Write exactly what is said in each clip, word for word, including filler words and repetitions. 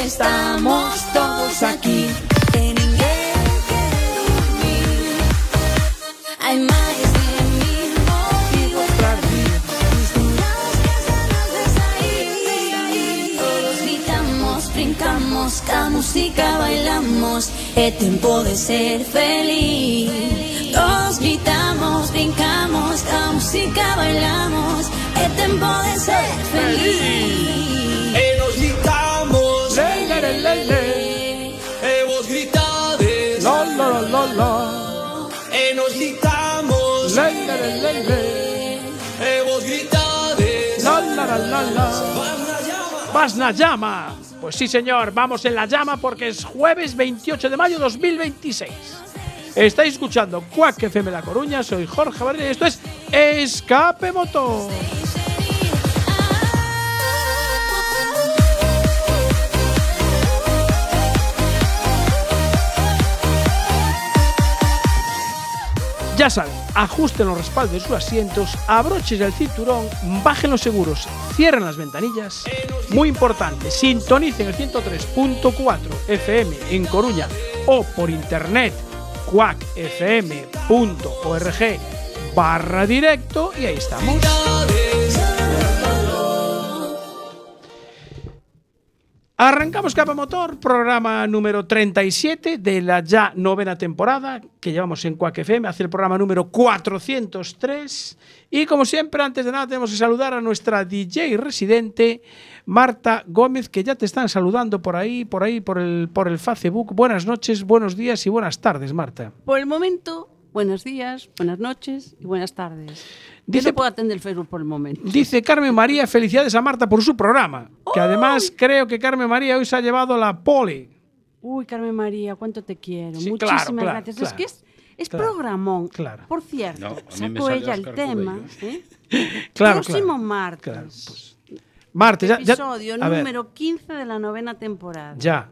estamos todos aquí. Que ninguén quiere dormir. Hay más de mil motivos para vivir. Distintas ganas de salir. Todos gritamos, brincamos, ca música bailamos. Es tiempo de ser feliz. Todos gritamos, brincamos, ca música bailamos. Es tiempo de ser feliz. E nos gritamos, Le, le, le, le, le. e vos gritades, Lo, lo, lo, lo. e nos gritamos, Le, le, le, le, le. e vos gritades. La, la, la, la, la. Vas na llama. Pues sí, señor, vamos en la llama porque es jueves veintiocho de mayo de dos mil veintiséis. Estáis escuchando Quack F M La Coruña, soy Jorge Barrera y esto es Escape Motor. Ya saben, ajusten los respaldos de sus asientos, abrochen el cinturón, bajen los seguros, cierren las ventanillas. Muy importante, sintonicen el ciento tres punto cuatro F M en Coruña o por internet quack f m punto org barra directo y ahí estamos. Arrancamos Escape Motor, programa número treinta y siete de la ya novena temporada que llevamos en Quack F M, hace el programa número cuatrocientos tres y como siempre, antes de nada tenemos que saludar a nuestra D J residente Marta Gómez, que ya te están saludando por ahí, por ahí, por el, por el Facebook. Buenas noches, buenos días y buenas tardes, Marta. Por el momento, buenos días, buenas noches y buenas tardes. Dice, Yo no puedo atender el Facebook por el momento. Dice Carmen María, felicidades a Marta por su programa. ¡Oh! Que además creo que Carmen María hoy se ha llevado la pole. Uy, Carmen María, cuánto te quiero. Sí, Muchísimas claro, claro, gracias. claro, es que es, es claro, programón. Claro. Por cierto, No, a mí me sacó sale ella el Óscar tema. Cubeiro. ¿eh? Claro, Próximo claro. martes. Claro, pues. Martes, ya, ya. Episodio a ver, número quince de la novena temporada. ya.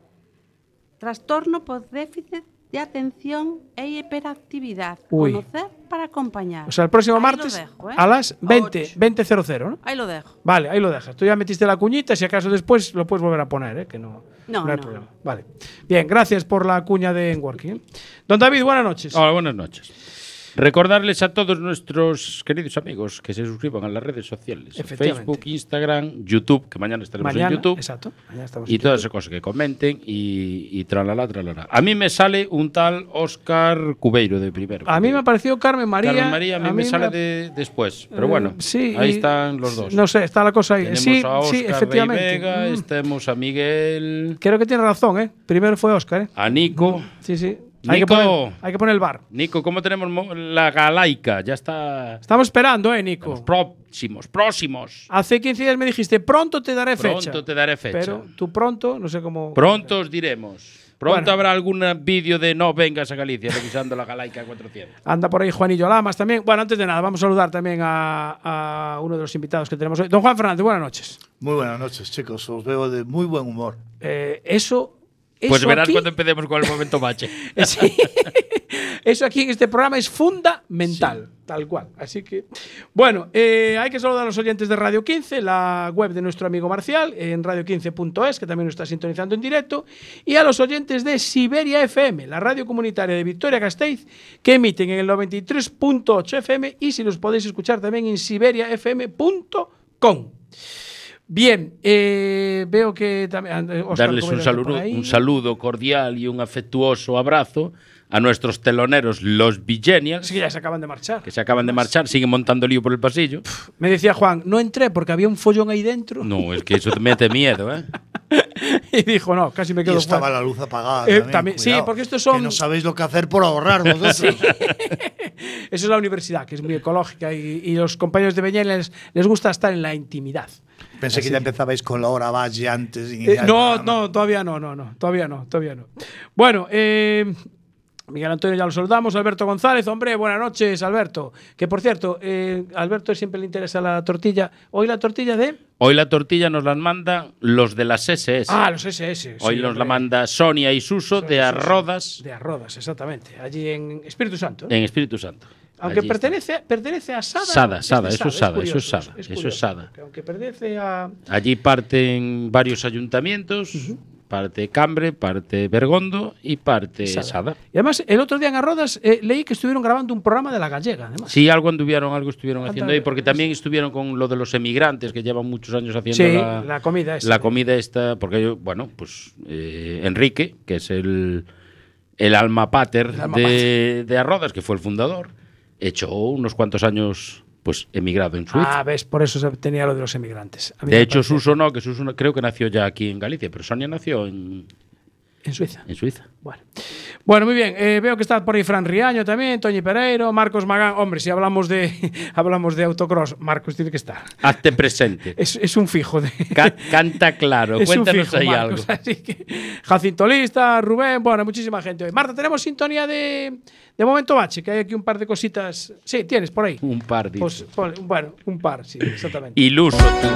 Trastorno por déficit de atención e hiperactividad. Uy. Conocer para acompañar. O sea, el próximo Ahí martes lo dejo, ¿eh? a las veinte, ocho. veinte cero cero, ¿no? Ahí lo dejo. Vale, ahí lo dejas. Tú ya metiste la cuñita, si acaso después lo puedes volver a poner, ¿eh? Que no, No, hay no. problema. Vale. Bien, gracias por la cuña de Enworking, ¿eh? Don David, buenas noches. Hola, buenas noches. Recordarles a todos nuestros queridos amigos que se suscriban a las redes sociales. Efectivamente. Facebook, Instagram, YouTube, que mañana estaremos Mañana, en YouTube. exacto. Mañana estamos Y en todas YouTube. esas cosas que comenten y, y tralala, tralala. A mí me sale un tal Óscar Cubeiro de primero. A mí me ha parecido Carmen María. Carmen María a mí, me sale ha- de, después. Pero Eh, bueno, sí, ahí y- están los dos. No sé, está la cosa ahí. Tenemos sí, a sí, Óscar efectivamente. Rey Vega, Mm. tenemos a Miguel, Creo que tiene razón, ¿eh? Primero fue Óscar, ¿eh? a Nico. Sí, sí. Hay que, Nico. poner, hay que poner el bar. Nico, ¿cómo tenemos mo- la galaica? Ya está. Estamos esperando, ¿eh, Nico? Estamos próximos, próximos. Hace quince días me dijiste, pronto te daré fecha. Pronto te daré fecha. Pero tú pronto, no sé cómo. Pronto os diremos. Pronto Bueno. habrá algún vídeo de no vengas a Galicia revisando la galaica cuatrocientos. Anda por ahí Juanillo Lamas también. Bueno, antes de nada, vamos a saludar también a, a uno de los invitados que tenemos hoy. Don Juan Fernández, buenas noches. Muy buenas noches, chicos. Os veo de muy buen humor. Eh, eso. Pues eso verás aquí- cuando empecemos con el momento bache. Sí. Eso aquí en este programa es fundamental, tal cual. Así que, bueno, eh, hay que saludar a los oyentes de Radio quince, la web de nuestro amigo Marcial, en radio quince punto es, que también nos está sintonizando en directo, y a los oyentes de Siberia F M, la radio comunitaria de Vitoria-Gasteiz, que emiten en el noventa y tres punto ocho F M, y si los podéis escuchar también en siberia f m punto com. Bien, eh, veo que también eh, Óscar Darles un Cubeiro anda por saludo, ahí. un saludo cordial y un afectuoso abrazo a nuestros teloneros, los Villenials, Sí, que ya se acaban de marchar. que se acaban de marchar, siguen montando lío por el pasillo. Me decía Juan, no entré porque había un follón ahí dentro. No, es que eso te mete miedo, ¿eh? Y dijo, no, casi me Y quedo estaba fuera. la luz apagada. Eh, también, también- sí, cuidado, porque estos son- Que no sabéis lo que hacer por ahorrar vosotros. Eso es la universidad, que es muy ecológica y, y los compañeros de Beñel les, les gusta estar en la intimidad. Pensé que ya empezabais con la hora valle antes. de Eh, iniciar el no, programa. no, todavía no, no, no, todavía no, todavía no. Bueno, eh, Miguel Antonio ya lo saludamos, Alberto González, hombre, buenas noches, Alberto. Que por cierto, eh, a Alberto siempre le interesa la tortilla. Hoy la tortilla de... Hoy la tortilla nos la mandan los de las S S. Ah, los S S. Hoy sí, nos hombre. la manda Sonia y Suso Sonia de y Suso. Arrodas, De Arrodas, exactamente. Allí en Espíritu Santo. ¿no? en Espíritu Santo. Aunque Allí pertenece, pertenece a Sada. Sada, ¿no? Sada, de eso es Sada, eso es curioso, Sada, es eso es curioso, Sada. porque Aunque pertenece a. Allí parten varios ayuntamientos, parte Cambre, parte Bergondo y parte Sada. Sada. Y además, el otro día en Arrodas eh, leí que estuvieron grabando un programa de La Gallega, además. Sí, algo anduvieron, algo estuvieron Anda, haciendo ahí, porque también estuvieron con lo de los emigrantes que llevan muchos años haciendo Sí, la, la comida esta. la comida esta, porque yo, bueno, pues eh, Enrique, que es el, el alma pater El alma de, de Arrodas, que fue el fundador, echó unos cuantos años pues emigrado en Suiza. Ah, ves, por eso se tenía lo de los emigrantes. A mí de me hecho, parece- Suso no, que Suso no- creo que nació ya aquí en Galicia, pero Sonia nació en, En Suiza. en Suiza. Bueno. Bueno, muy bien. Eh, veo que está por ahí Fran Riaño también, Toñi Pereiro, Marcos Magán. Hombre, si hablamos de hablamos de autocross, Marcos tiene que estar. Hazte presente. Es, es un fijo de. Ca- canta claro, es un cuéntanos fijo, ahí Marcos, algo. Así que, Jacinto Lista, Rubén, bueno, muchísima gente hoy. Marta, tenemos sintonía de, de Momento Bache, que hay aquí un par de cositas. Sí, tienes por ahí. Un par, dice. Pues, pon- bueno, un par, sí, exactamente. Iluso.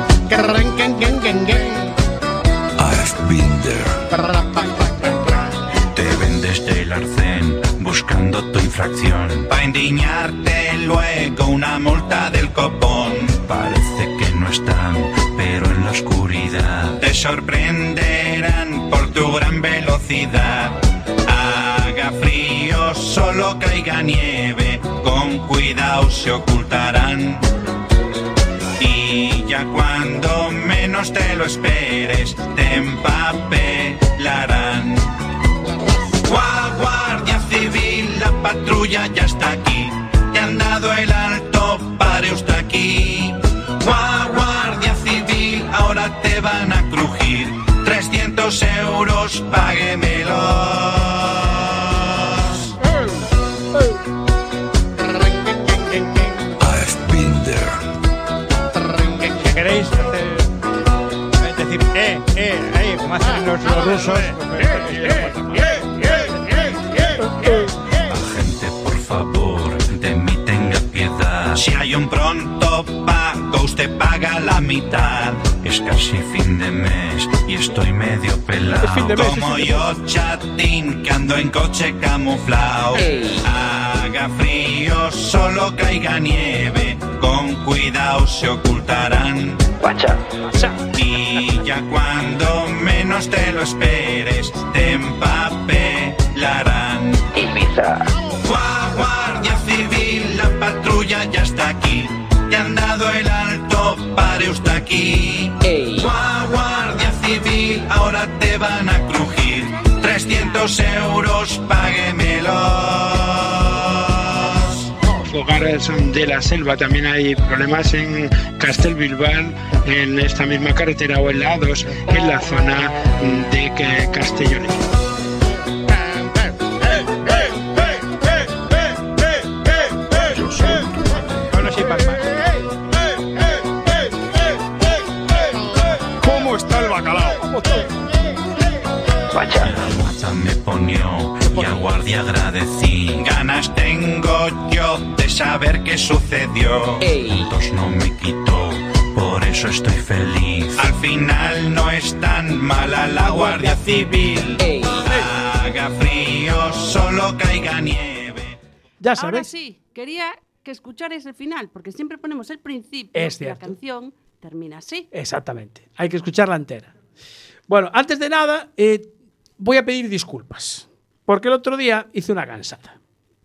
I've been there. Te vendes del arcén buscando tu infracción. Pa' indignarte luego una multa del copón. Parece que no están, pero en la oscuridad te sorprenderán por tu gran velocidad. Haga frío, solo caiga nieve, con cuidado se ocultarán. Y ya cuando menos te lo esperes, te empapelarán. Guau, Guardia Civil, la patrulla ya está aquí. Te han dado el alto, pare usted aquí. Guau, Guardia Civil, ahora te van a crujir. trescientos euros, páguemelos. I've been there. ¿Qué queréis hacer? Es decir, eh, eh, eh, como hacen los, los rusos. Agente, por favor, de mí tenga piedad. Si hay un pronto pago, usted paga la mitad. Es casi fin de mes y estoy medio pelado. Es fin de mes, Como es fin de yo, chatín, que ando en coche camuflado. Haga frío, solo caiga nieve. Con cuidado se ocultarán. Y ya cuando menos te lo esperes, te empapelarán. Guau, Guardia Civil, la patrulla ya está aquí. Te han dado el alto, pare usted aquí. Guau, Guardia Civil, ahora te van a crujir. trescientos euros, páguemelos. Hogares de la Selva, también hay problemas en Castelbilbao, en esta misma carretera, o helados en la zona de que- Castellón. Bueno, sí, palmas. ¿Cómo está el bacalao? La guata me ponió y al guardia agradecí. Ganas tengo yo de saber qué sucedió. Puntos no me quitó, por eso estoy feliz. Al final no es tan mala la Guardia Civil. Haga frío, solo caiga nieve. Ya Ahora sabes. sí, quería que escucharais el final, porque siempre ponemos el principio Es y la cierto. canción termina así. Exactamente. Hay que escucharla entera. Bueno, antes de nada, eh, voy a pedir disculpas. Porque el otro día hice una cansada.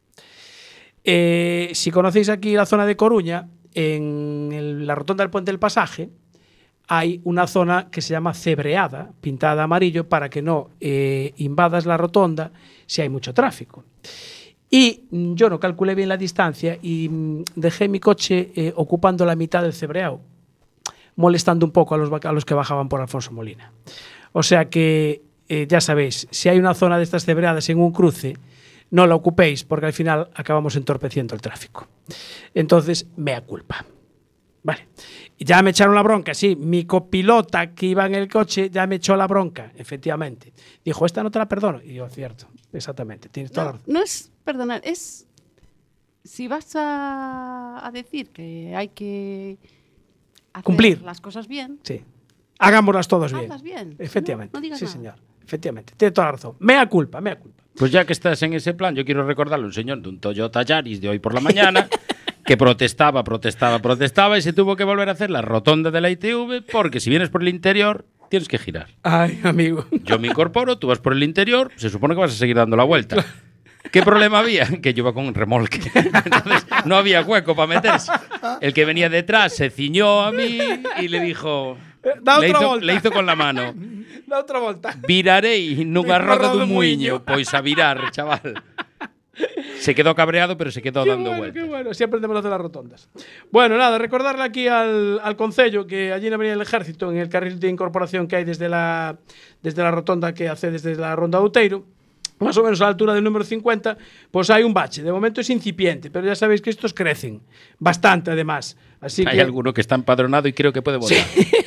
Eh, si conocéis aquí la zona de Coruña, en el- la rotonda del Puente del Pasaje, hay una zona que se llama cebreada, pintada de amarillo, para que no eh, invadas la rotonda si hay mucho tráfico. Y mm, yo no calculé bien la distancia y mm, dejé mi coche eh, ocupando la mitad del cebreado, molestando un poco a los, a los que bajaban por Alfonso Molina. O sea que, eh, ya sabéis, si hay una zona de estas cebreadas en un cruce, no la ocupéis porque al final acabamos entorpeciendo el tráfico. Entonces, mea culpa. Vale. Y ya me echaron la bronca, sí. Mi copilota que iba en el coche ya me echó la bronca, efectivamente. Dijo, esta no te la perdono. Y yo, cierto, exactamente, tienes toda la No, razón. no es perdonar, es si vas a, a decir que hay que hacer Cumplir. las cosas bien, Sí. Hagámoslas todos bien. hazlas bien. Efectivamente. No, no digas sí, nada. señor. efectivamente. Tiene toda la razón. Mea culpa, mea culpa. Pues ya que estás en ese plan, yo quiero recordarle a un señor de un Toyota Yaris de hoy por la mañana que protestaba, protestaba, protestaba y se tuvo que volver a hacer la rotonda de la I T V porque si vienes por el interior tienes que girar. Ay, amigo. Yo me incorporo, tú vas por el interior, se supone que vas a seguir dando la vuelta. ¿Qué problema había? Que yo iba con un remolque. Entonces no había hueco para meterse. El que venía detrás se ciñó a mí y le dijo... Da le, outra hizo, volta. le hizo con la mano. Da outra volta. Virarei nunha roda Roda dun dun muiño. muiño. Pois a virar, chaval. Se quedó cabreado, pero se quedó Qué dando bueno, vueltas. qué bueno, así aprendemos a hacer las rotondas. Bueno, nada, recordarle aquí al, al Concello que allí en Avenida del Ejército, en el carril de incorporación que hay desde la, desde la rotonda que hace desde la Ronda de Outeiro, más o menos a la altura del número cincuenta, pues hay un bache. De momento es incipiente, pero ya sabéis que estos crecen bastante además. Así Hay que... alguno que está empadronado y creo que puede votar.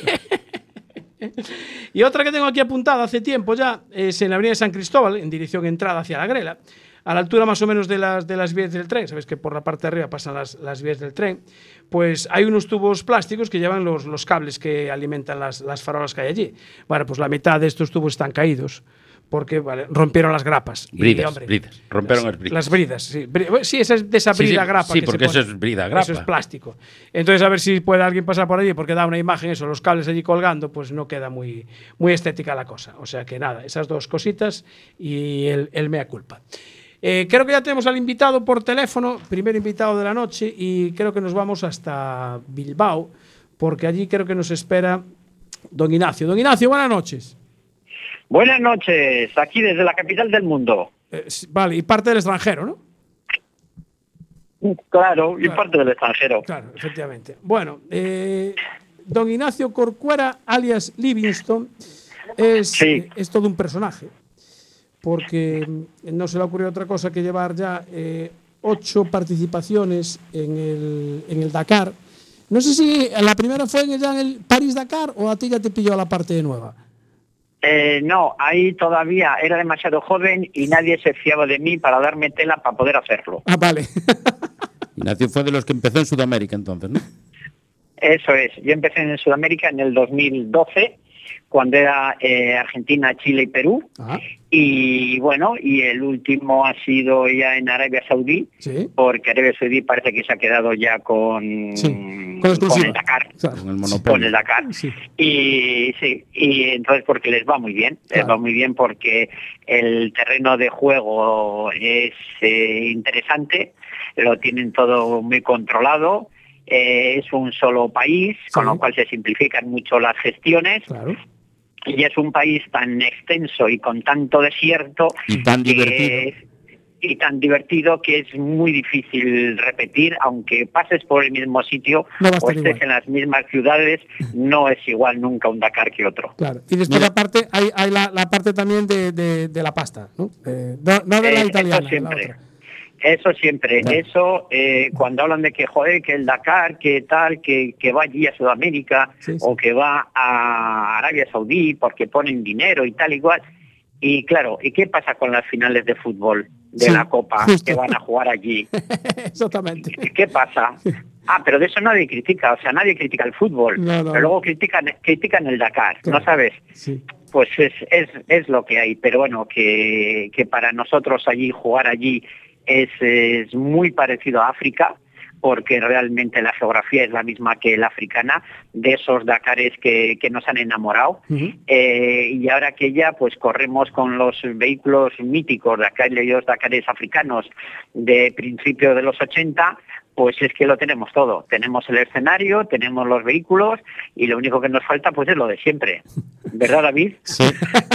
Y otra que tengo aquí apuntada hace tiempo ya es en la avenida de San Cristóbal, en dirección entrada hacia la Grela, a la altura más o menos de las, de las vías del tren. Sabéis que por la parte de arriba pasan las, las vías del tren. Pues hay unos tubos plásticos que llevan los, los cables que alimentan las, las farolas que hay allí. Bueno, pues la mitad de estos tubos están caídos porque vale, rompieron las grapas. Bridas, y, hombre, bridas. Rompieron las, las bridas. Las bridas, sí. Bri- Sí, esa es de esa Sí, brida sí, grapa. sí, que porque se pone. eso es brida grapa. Eso es plástico. Entonces, a ver si puede alguien pasar por allí, porque da una imagen, eso, los cables allí colgando, pues no queda muy, muy estética la cosa. O sea que nada, esas dos cositas y el, el mea culpa. Eh, creo que ya tenemos al invitado por teléfono, primer invitado de la noche, y creo que nos vamos hasta Bilbao, porque allí creo que nos espera don Ignacio. Don Ignacio, buenas noches. Buenas noches, aquí desde la capital del mundo. Eh, sí, vale, y parte del extranjero, ¿no? Claro, y Claro. parte del extranjero. Claro, efectivamente. Bueno, eh, don Ignacio Corcuera, alias Livingston, es, Sí. eh, es todo un personaje, porque mm, no se le ha ocurrido otra cosa que llevar ya eh, ocho participaciones en el, en el Dakar. No sé si la primera fue en- ya en el París-Dakar o a ti ya te pilló la parte nueva. Eh, no, ahí todavía era demasiado joven y nadie se fiaba de mí para darme tela para poder hacerlo. Ah, vale. Ignacio fue de los que empezó en Sudamérica entonces, ¿no? Eso es, yo empecé en Sudamérica en el dos mil doce, cuando era eh, Argentina, Chile y Perú. Ah, Y bueno, y el último ha sido ya en Arabia Saudí, sí. porque Arabia Saudí parece que se ha quedado ya con, Sí, con exclusiva. el Dakar. Claro. Con el Con monopolio. el Dakar. Sí. Y sí, y entonces porque les va muy bien, les Claro. va muy bien porque el terreno de juego es eh, interesante, lo tienen todo muy controlado, eh, es un solo país, con Sí. lo cual se simplifican mucho las gestiones. Claro. Y es un país tan extenso y con tanto desierto Y tan que divertido. es- y tan divertido que es muy difícil repetir, aunque pases por el mismo sitio No va a o estar estés igual. en las mismas ciudades, no es igual nunca un Dakar que otro. Claro. Y después Mira. aparte hay, hay la, la parte también de, de, de la pasta, ¿no? Eh, no, no de la Eh, italiana, eso la siempre. otra. Eso siempre, Claro. eso eh, cuando hablan de que joder, que el Dakar, que tal, que, que va allí a Sudamérica Sí, sí. o que va a Arabia Saudí porque ponen dinero y tal igual. Y claro, ¿y qué pasa con las finales de fútbol de Sí, la Copa justo. que van a jugar allí? Exactamente. ¿Qué pasa? Ah, pero de eso nadie critica, o sea, nadie critica el fútbol, No, no. pero luego critican, critican el Dakar, Claro. ¿no sabes? Sí. Pues es, es, es lo que hay, pero bueno, que, que para nosotros allí, jugar allí es, es muy parecido a África, porque realmente la geografía es la misma que la africana, de esos Dakares que, que nos han enamorado. Ujú. Eh, y ahora que ya pues corremos con los vehículos míticos de aquellos Dakares africanos de principios de los ochenta, pues es que lo tenemos todo. Tenemos el escenario, tenemos los vehículos y lo único que nos falta pues es lo de siempre. ¿Verdad, David? Sí.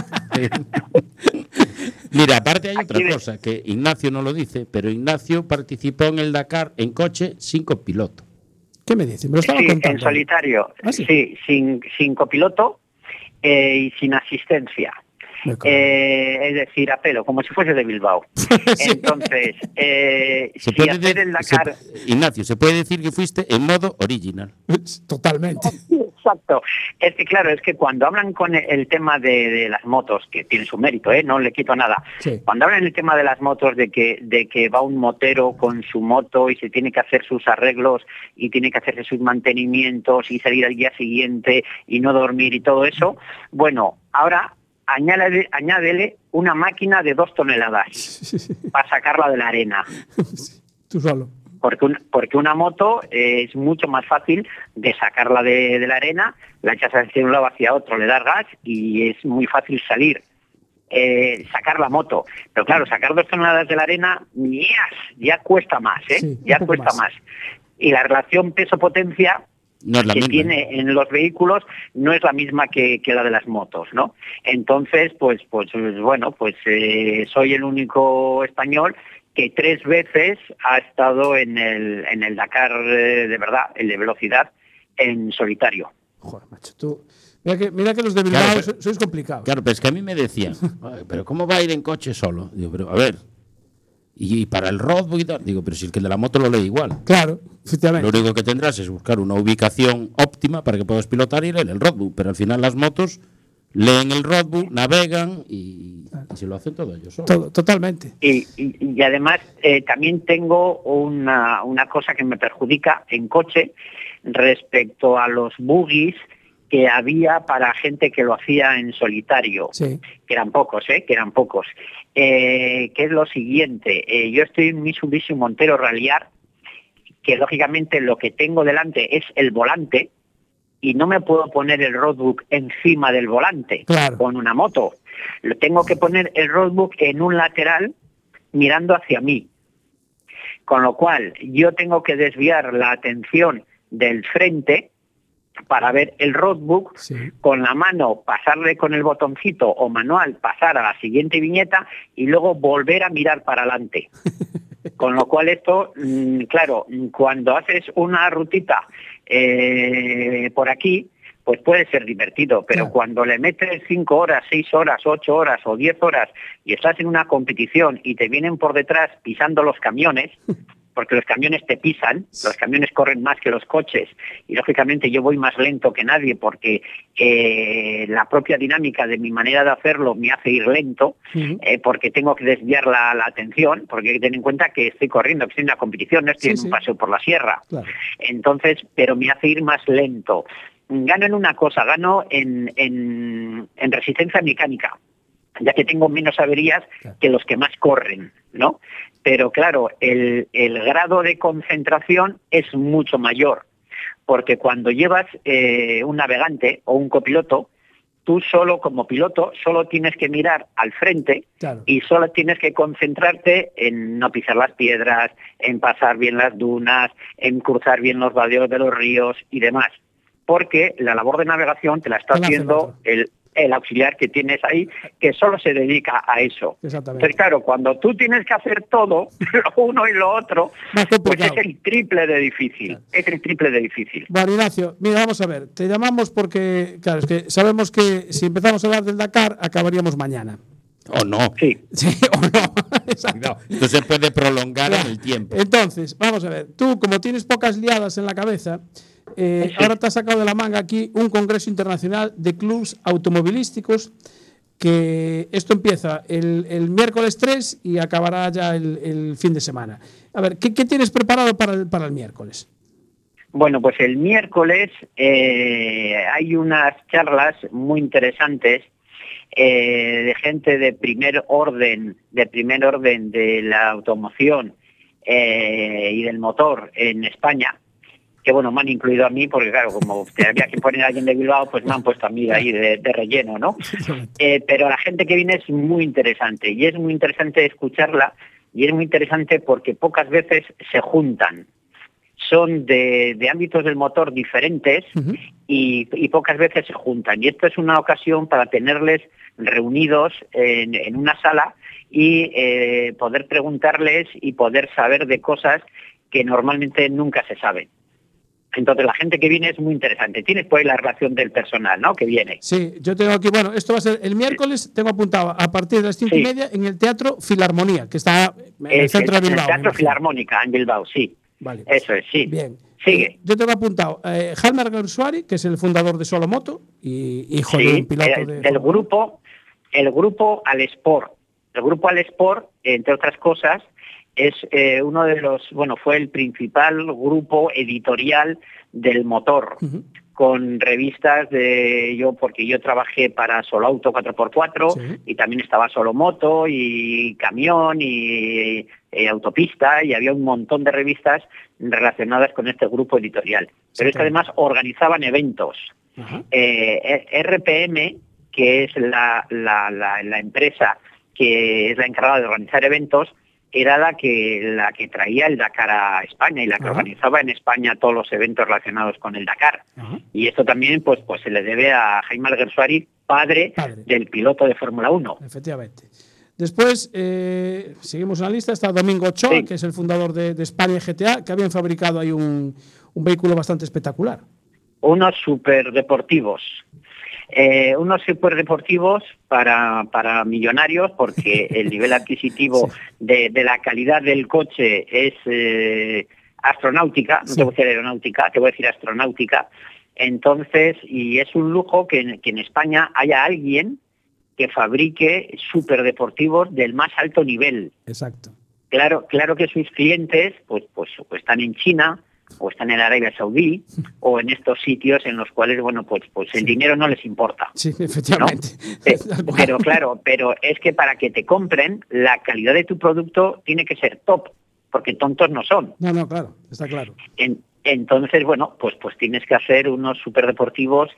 Mira, aparte hay otra Aquí ves. cosa, que Ignacio no lo dice, pero Ignacio participó en el Dakar en coche sin copiloto. ¿Qué me dice? Me lo estaba Sí, contando. en solitario. ¿Ah, sí? Sí, sin, sin copiloto eh, y sin asistencia. Me cago. Eh, es decir, a pelo, como si fuese de Bilbao. Sí. Entonces, eh, Se si puede hacer de- el Dakar... se- Ignacio, se puede decir que fuiste en modo original. Totalmente. Exacto. Es que claro, es que cuando hablan con el, el tema de, de las motos, que tiene su mérito, ¿eh? No le quito nada. Sí. Cuando hablan el tema de las motos, de que, de que va un motero con su moto y se tiene que hacer sus arreglos y tiene que hacerse sus mantenimientos y salir al día siguiente y no dormir y todo eso, bueno, ahora añádele, añádele una máquina de dos toneladas para sacarla de la arena. Tú solo. Porque, un, porque una moto eh, es mucho más fácil de sacarla de, de la arena, la echas hacia un lado, hacia otro, le das gas y es muy fácil salir. Eh, sacar la moto. Pero claro, sacar dos toneladas de la arena, yes, ya cuesta más, ¿eh? Sí, ya cuesta más. más. Y la relación peso-potencia no es la que misma. tiene en los vehículos no es la misma que, que la de las motos, ¿no? Entonces, pues, pues bueno, pues eh, soy el único español que tres veces ha estado en el, en el Dakar eh, de verdad, el de velocidad, en solitario. Joder, macho, tú... Mira que, mira que los de Bilbao Claro, pero- sois complicados. Claro, pero es que a mí me decían, "Ay, pero ¿cómo va a ir en coche solo?" Digo, pero a ver, y, y para el roadbook y tal, digo, pero si el que de la moto lo lee igual. Claro, efectivamente. Lo único que tendrás es buscar una ubicación óptima para que puedas pilotar y leer el roadbook, pero al final las motos leen el roadbook, navegan y, y se lo hacen todo ellos solos. Todo, totalmente. Y, y, y además eh, también tengo una, una cosa que me perjudica en coche respecto a los buggies que había para gente que lo hacía en solitario, Sí. que eran pocos, ¿eh? que eran pocos. Eh, que es lo siguiente, eh, yo estoy en Mitsubishi Montero Ralliar, que lógicamente lo que tengo delante es el volante, y no me puedo poner el roadbook encima del volante Claro. con una moto. Lo tengo que poner el roadbook en un lateral mirando hacia mí. Con lo cual, yo tengo que desviar la atención del frente para ver el roadbook, Sí. con la mano pasarle con el botoncito o manual, pasar a la siguiente viñeta y luego volver a mirar para adelante. Con lo cual esto, mm, claro, cuando haces una rutita eh, por aquí, pues puede ser divertido, pero Claro. cuando le metes cinco horas, seis horas, ocho horas o diez horas y estás en una competición y te vienen por detrás pisando los camiones, porque los camiones te pisan, los camiones corren más que los coches y lógicamente yo voy más lento que nadie porque eh, la propia dinámica de mi manera de hacerlo me hace ir lento, Ujú. eh, porque tengo que desviar la, la atención, porque hay que tener en cuenta que estoy corriendo, que estoy en una competición, no estoy Sí, en sí. un paseo por la sierra. Claro. Entonces, pero me hace ir más lento. Gano en una cosa, gano en, en, en resistencia mecánica, ya que tengo menos averías Claro. que los que más corren, ¿no? Pero claro, el, el grado de concentración es mucho mayor, porque cuando llevas eh, un navegante o un copiloto, tú solo como piloto, solo tienes que mirar al frente Claro. y solo tienes que concentrarte en no pisar las piedras, en pasar bien las dunas, en cruzar bien los vadeos de los ríos y demás. Porque la labor de navegación te la está Te la hace el haciendo otro. el, el auxiliar que tienes ahí, que solo se dedica a eso. Exactamente. Entonces, claro, cuando tú tienes que hacer todo, lo uno y lo otro, Más pues complicado. es el triple de difícil. Es el triple de difícil. Bueno, Ignacio, mira, vamos a ver. Te llamamos porque, claro, es que sabemos que si empezamos a hablar del Dakar, acabaríamos mañana. O no. Sí. Sí, o no. Exacto. Esto se puede prolongar Claro. en el tiempo. Entonces, vamos a ver. Tú, como tienes pocas liadas en la cabeza, eh, Sí. ahora te has sacado de la manga aquí un congreso internacional de clubs automovilísticos, que esto empieza el, el miércoles tres y acabará ya el, el fin de semana. A ver, ¿qué, qué tienes preparado para el, para el miércoles? Bueno, pues el miércoles eh, hay unas charlas muy interesantes eh, de gente de primer orden, de primer orden de la automoción eh, y del motor en España, que bueno, me han incluido a mí porque claro, como había que poner a alguien de Bilbao, pues me han puesto a mí de ahí de, de relleno, ¿no? Eh, pero la gente que viene es muy interesante y es muy interesante escucharla y es muy interesante porque pocas veces se juntan. Son de, de ámbitos del motor diferentes Ujú. y, y pocas veces se juntan. Y esto es una ocasión para tenerles reunidos en, en una sala y eh, poder preguntarles y poder saber de cosas que normalmente nunca se saben. Entonces la gente que viene es muy interesante. Tienes por ahí la relación del personal, ¿no? Que viene. Sí, yo tengo aquí, bueno, esto va a ser el miércoles, tengo apuntado a partir de las cinco y Sí. media en el Teatro Filarmonía, que está en el Es centro el, de el Bilbao. me Teatro imagino. Filarmónica en Bilbao, sí. Vale. Eso es, sí. Bien. Sigue. Eh, yo tengo apuntado eh, Halmar Gersuari, que es el fundador de Solo Moto y hijo de Sí, un piloto eh, de del grupo, el grupo Al Sport. El grupo Al Sport, entre otras cosas, es eh, uno de los, bueno, fue el principal grupo editorial del motor, uh-huh. con revistas de yo, porque yo trabajé para Solo Auto cuatro por cuatro, sí. y también estaba Solo Moto y Camión y eh, Autopista, y había un montón de revistas relacionadas con este grupo editorial. Pero sí, es que además organizaban eventos. Uh-huh. Eh, R P M, que es la, la, la, la empresa que es la encargada de organizar eventos, era la que la que traía el Dakar a España y la que uh-huh. organizaba en España todos los eventos relacionados con el Dakar. Uh-huh. Y esto también pues pues se le debe a Jaime Alguersuari, padre, padre. del piloto de Fórmula uno. Efectivamente. Después, eh, seguimos en la lista, está Domingo Ochoa, sí. que es el fundador de, de España G T A, que habían fabricado ahí un, un vehículo bastante espectacular. Unos superdeportivos. Eh, unos superdeportivos para, para millonarios, porque el nivel adquisitivo sí. de, de la calidad del coche es eh, astronáutica, no sí. te voy a decir aeronáutica, te voy a decir astronáutica. Entonces, y es un lujo que, que en España haya alguien que fabrique superdeportivos del más alto nivel. Exacto. Claro, claro que sus clientes pues, pues, pues están en China, o están en Arabia Saudí, o en estos sitios en los cuales, bueno, pues, pues el sí. dinero no les importa. Sí, efectivamente. ¿no? Eh, pero claro, pero es que para que te compren, la calidad de tu producto tiene que ser top, porque tontos no son. No, no, claro, está claro. En, entonces, bueno, pues, pues tienes que hacer unos superdeportivos,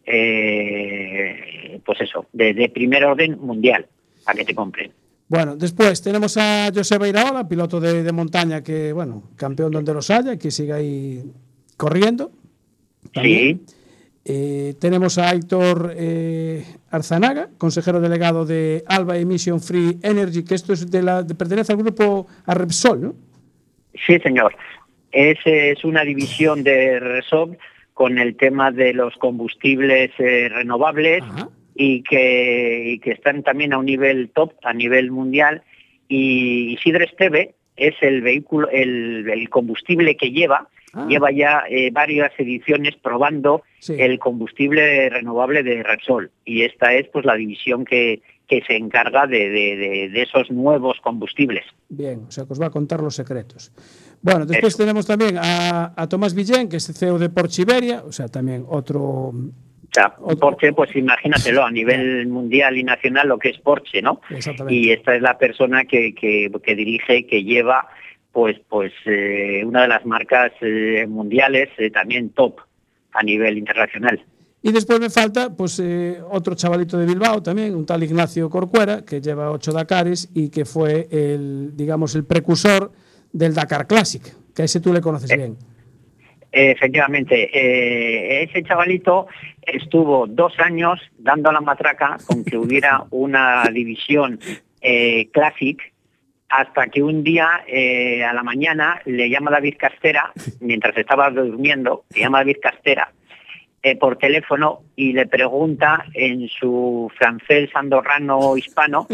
eh, pues eso, de, de primer orden mundial, para que te compren. Bueno, después tenemos a Joseba Iraola, piloto de, de montaña, que, bueno, campeón donde los haya, que sigue ahí corriendo. También. Sí. Eh, tenemos a Aitor eh, Arzanaga, consejero delegado de Alba Emission Free Energy, que esto es de la, de, pertenece al grupo a Repsol, ¿no? Sí, señor. Es, es una división de Repsol con el tema de los combustibles eh, renovables. Ajá. Y que, y que están también a un nivel top, a nivel mundial, y Isidro Esteve es el vehículo, el, el combustible que lleva, ah. lleva ya eh, varias ediciones probando sí. el combustible renovable de Repsol, y esta es pues la división que, que se encarga de, de, de, de esos nuevos combustibles. Bien, o sea que os va a contar los secretos. Bueno, después Eso. tenemos también a, a Tomás Villén, que es el C E O de Porsche Iberia, o sea, también otro... O sea, Porsche, pues imagínatelo, a nivel mundial y nacional lo que es Porsche, ¿no? Exactamente. Y esta es la persona que, que, que dirige, que lleva, pues, pues eh, una de las marcas eh, mundiales eh, también top a nivel internacional. Y después me falta, pues, eh, otro chavalito de Bilbao también, un tal Ignacio Corcuera, que lleva ocho Dakares y que fue el, digamos, el precursor del Dakar Classic, que a ese tú le conoces eh. bien. Efectivamente, eh, ese chavalito estuvo dos años dando la matraca con que hubiera una división eh, Classic, hasta que un día eh, a la mañana le llama David Castera, mientras estaba durmiendo, le llama David Castera eh, por teléfono y le pregunta en su francés andorrano hispano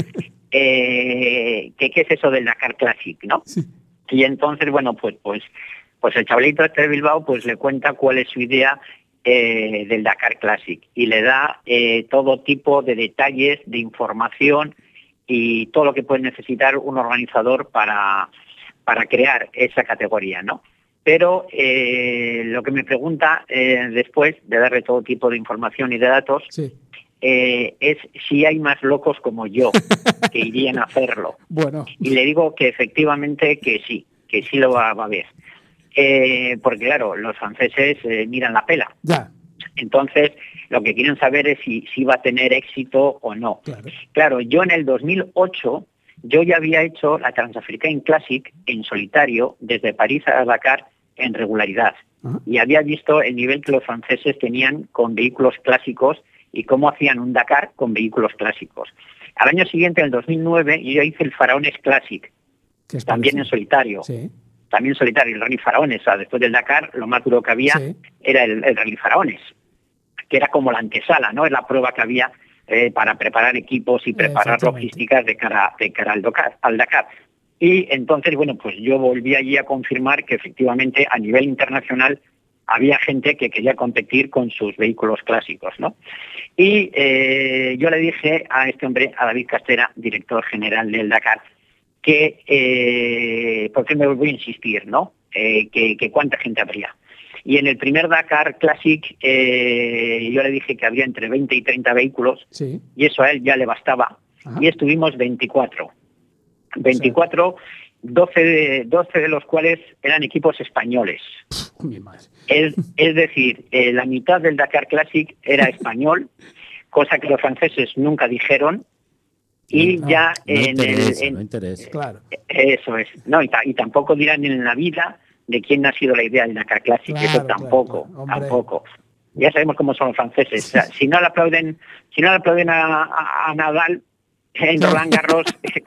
eh, que qué es eso del Dakar Classic, ¿no? Sí. Y entonces, bueno, pues pues Pues el chavalito este de Bilbao pues le cuenta cuál es su idea eh, del Dakar Classic y le da eh, todo tipo de detalles, de información y todo lo que puede necesitar un organizador para, para crear esa categoría, ¿no? Pero eh, lo que me pregunta eh, después de darle todo tipo de información y de datos sí. eh, es si hay más locos como yo que irían a hacerlo. Bueno. Y le digo que efectivamente que sí, que sí lo va, va a ver. Eh, porque claro, los franceses eh, miran la pela. Ya. Entonces, lo que quieren saber es si, si va a tener éxito o no. Claro. Claro, yo en el dos mil ocho, yo ya había hecho la Transafrican Classic en solitario, desde París a Dakar, en regularidad. Uh-huh. Y había visto el nivel que los franceses tenían con vehículos clásicos y cómo hacían un Dakar con vehículos clásicos. Al año siguiente, en el dos mil nueve, yo hice el Faraones Classic, también en solitario. Sí. También solitario, el Rally Faraones. O sea, después del Dakar, lo más duro que había sí. era el, el Rally Faraones, que era como la antesala, ¿no? Es la prueba que había eh, para preparar equipos y preparar logísticas de cara, de cara al, Dakar, al Dakar. Y entonces, bueno, pues yo volví allí a confirmar que efectivamente a nivel internacional había gente que quería competir con sus vehículos clásicos, ¿no? Y eh, yo le dije a este hombre, a David Castera, director general del Dakar, que, eh, porque me voy a insistir, ¿no? Eh, que, que cuánta gente habría. Y en el primer Dakar Classic eh, yo le dije que había entre veinte y treinta vehículos, Sí. y eso a él ya le bastaba. Ajá. Y estuvimos veinticuatro. veinticuatro, doce de, doce de los cuales eran equipos españoles. Mi madre. Es, es decir, eh, la mitad del Dakar Classic era español, cosa que los franceses nunca dijeron. Y No, ya no en interesa, el... en- no interesa. Claro. eso es. No, y, ta- y tampoco dirán en la vida de quién ha sido la idea del Dakar Classic. Claro, Eso tampoco, claro, claro. Hombre. tampoco. Ya sabemos cómo son los franceses. O sea, si no le aplauden, si no le aplauden a, a- a Nadal en Roland Garros,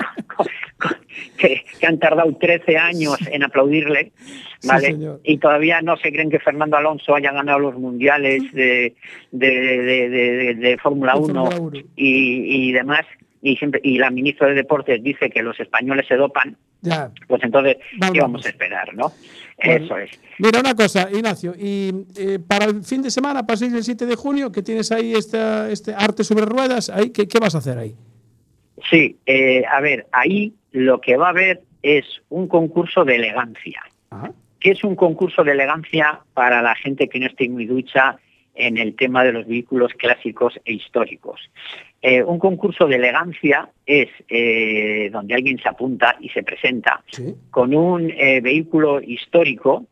que, que han tardado trece años en aplaudirle, Sí, ¿vale? señor. Y todavía no se creen que Fernando Alonso haya ganado los mundiales de, de, de, de- de- de Fórmula De uno Fórmula uno. y, y demás. Y siempre y la ministra de Deportes dice que los españoles se dopan, Ya. pues entonces, Vamos. ¿qué vamos a esperar, no? Bueno. Eso es. Mira una cosa, Ignacio, y eh, para el fin de semana, para el siete de junio, que tienes ahí esta, este arte sobre ruedas, ahí, ¿qué, qué vas a hacer ahí? Sí, eh, a ver, ahí lo que va a haber es un concurso de elegancia. Ajá. ¿Qué es un concurso de elegancia para la gente que no esté muy ducha en el tema de los vehículos clásicos e históricos? Eh, un concurso de elegancia es eh, donde alguien se apunta y se presenta Sí. con un eh, vehículo histórico,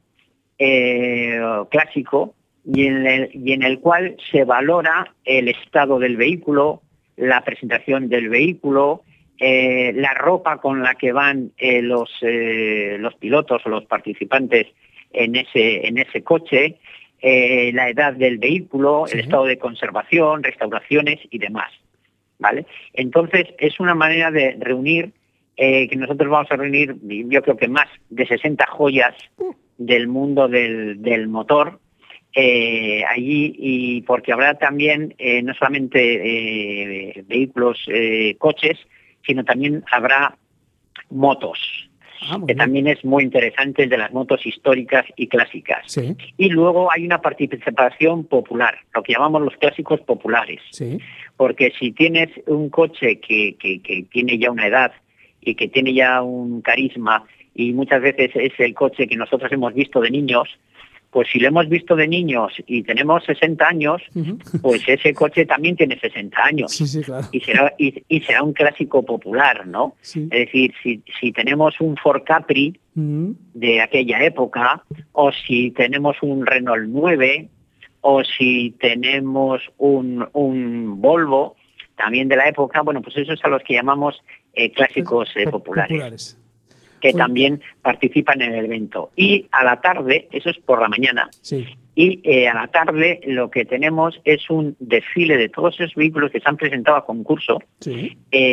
eh, clásico, y en, el, y en el cual se valora el estado del vehículo, la presentación del vehículo, eh, la ropa con la que van eh, los, eh, los pilotos o los participantes en ese, en ese coche, eh, la edad del vehículo, Sí. el estado de conservación, restauraciones y demás. ¿Vale? Entonces es una manera de reunir, eh, que nosotros vamos a reunir, yo creo que más de sesenta joyas del mundo del, del motor eh, allí, y porque habrá también eh, no solamente eh, vehículos, eh, coches, sino también habrá motos, Ah, muy que bien. también es muy interesante, el de las motos históricas y clásicas. Sí, Y luego hay una participación popular, lo que llamamos los clásicos populares. sí, Porque si tienes un coche que, que, que tiene ya una edad y que tiene ya un carisma, y muchas veces es el coche que nosotros hemos visto de niños, pues si lo hemos visto de niños y tenemos sesenta años, Ujú. pues ese coche también tiene sesenta años. Sí, sí, claro. Y será, y, y será un clásico popular, ¿no? Sí. Es decir, si, si tenemos un Ford Capri Mm, de aquella época, o si tenemos un Renault nueve, o si tenemos un, un Volvo, también de la época, bueno, pues esos son los que llamamos eh, clásicos eh, po- populares, populares. que Pues- también participan en el evento. Y a la tarde, eso es por la mañana, Sí. y eh, a la tarde lo que tenemos es un desfile de todos esos vehículos que se han presentado a concurso Sí.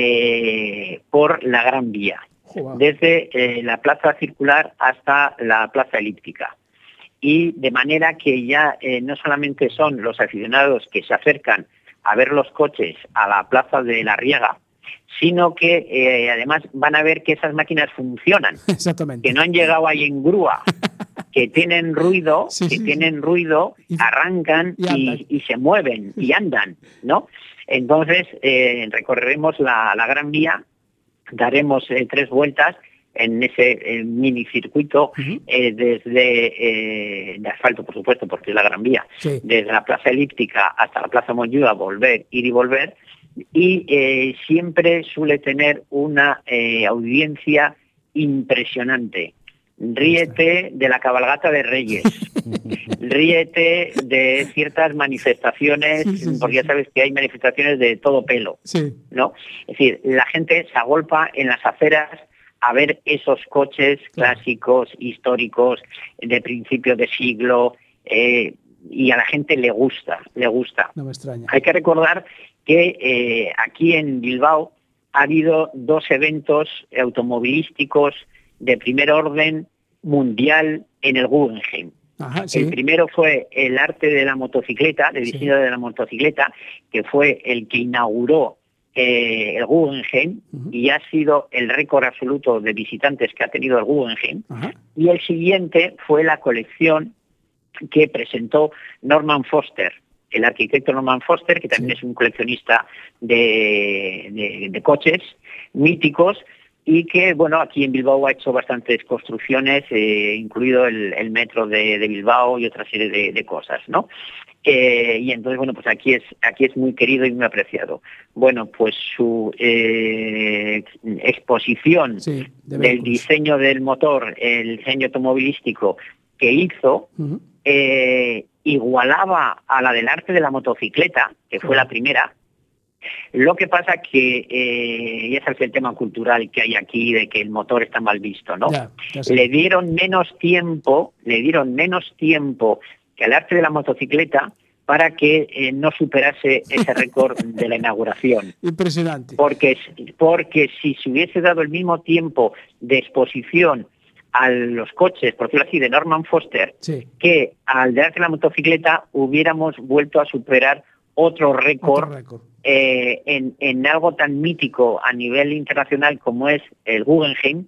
eh, por la Gran Vía, Joder. desde eh, la plaza circular hasta la plaza elíptica. Y de manera que ya eh, no solamente son los aficionados que se acercan a ver los coches a la plaza de la Riega, sino que eh, además van a ver que esas máquinas funcionan, Exactamente. que no han llegado ahí en grúa, que tienen ruido, Sí, que sí, tienen ruido, Y- arrancan y andan. y, y se mueven y andan, ¿no? Entonces eh, recorreremos la, la Gran Vía, daremos eh, tres vueltas en ese eh, mini circuito Ujú. eh, desde eh, de asfalto, por supuesto, porque es la Gran Vía, Sí. desde la Plaza Elíptica hasta la Plaza Montjuïc, volver, ir y volver, y eh, siempre suele tener una eh, audiencia impresionante. Ríete de la cabalgata de Reyes, ríete de ciertas manifestaciones, Sí, sí, sí, porque ya sí. sabes que hay manifestaciones de todo pelo, Sí. ¿no? Es decir, la gente se agolpa en las aceras a ver esos coches Claro. clásicos, históricos, de principio de siglo, eh, y a la gente le gusta, le gusta. No me extraña. Hay que recordar que eh, aquí en Bilbao ha habido dos eventos automovilísticos de primer orden mundial en el Guggenheim. Ajá, sí. El primero fue el arte de la motocicleta, el Sí. diseño de la motocicleta, que fue el que inauguró eh, el Guggenheim, Ujú. y ha sido el récord absoluto de visitantes que ha tenido el Guggenheim. Ajá. Y el siguiente fue la colección que presentó Norman Foster, el arquitecto Norman Foster, que también Sí. es un coleccionista de, de- de coches míticos, y que, bueno, aquí en Bilbao ha hecho bastantes construcciones, eh, incluido el, el metro de, de Bilbao y otra serie de, de cosas, ¿no? Eh, y entonces, bueno, pues aquí es aquí es muy querido y muy apreciado. Bueno, pues su eh, exposición Sí, de del vehículos. diseño del motor, el diseño automovilístico que hizo, Ujú. eh, igualaba a la del arte de la motocicleta, que fue la primera. Lo que pasa que, eh, y ese es el tema cultural que hay aquí, de que el motor está mal visto, ¿no? Ya, ya sé. Le dieron menos tiempo, le dieron menos tiempo que al arte de la motocicleta para que eh, no superase ese récord de la inauguración. Impresionante. Porque, porque si se hubiese dado el mismo tiempo de exposición a los coches, por decirlo así, de Norman Foster, Sí. que al de arte de la motocicleta hubiéramos vuelto a superar otro récord, Otro récord. eh, en, en algo tan mítico a nivel internacional como es el Guggenheim,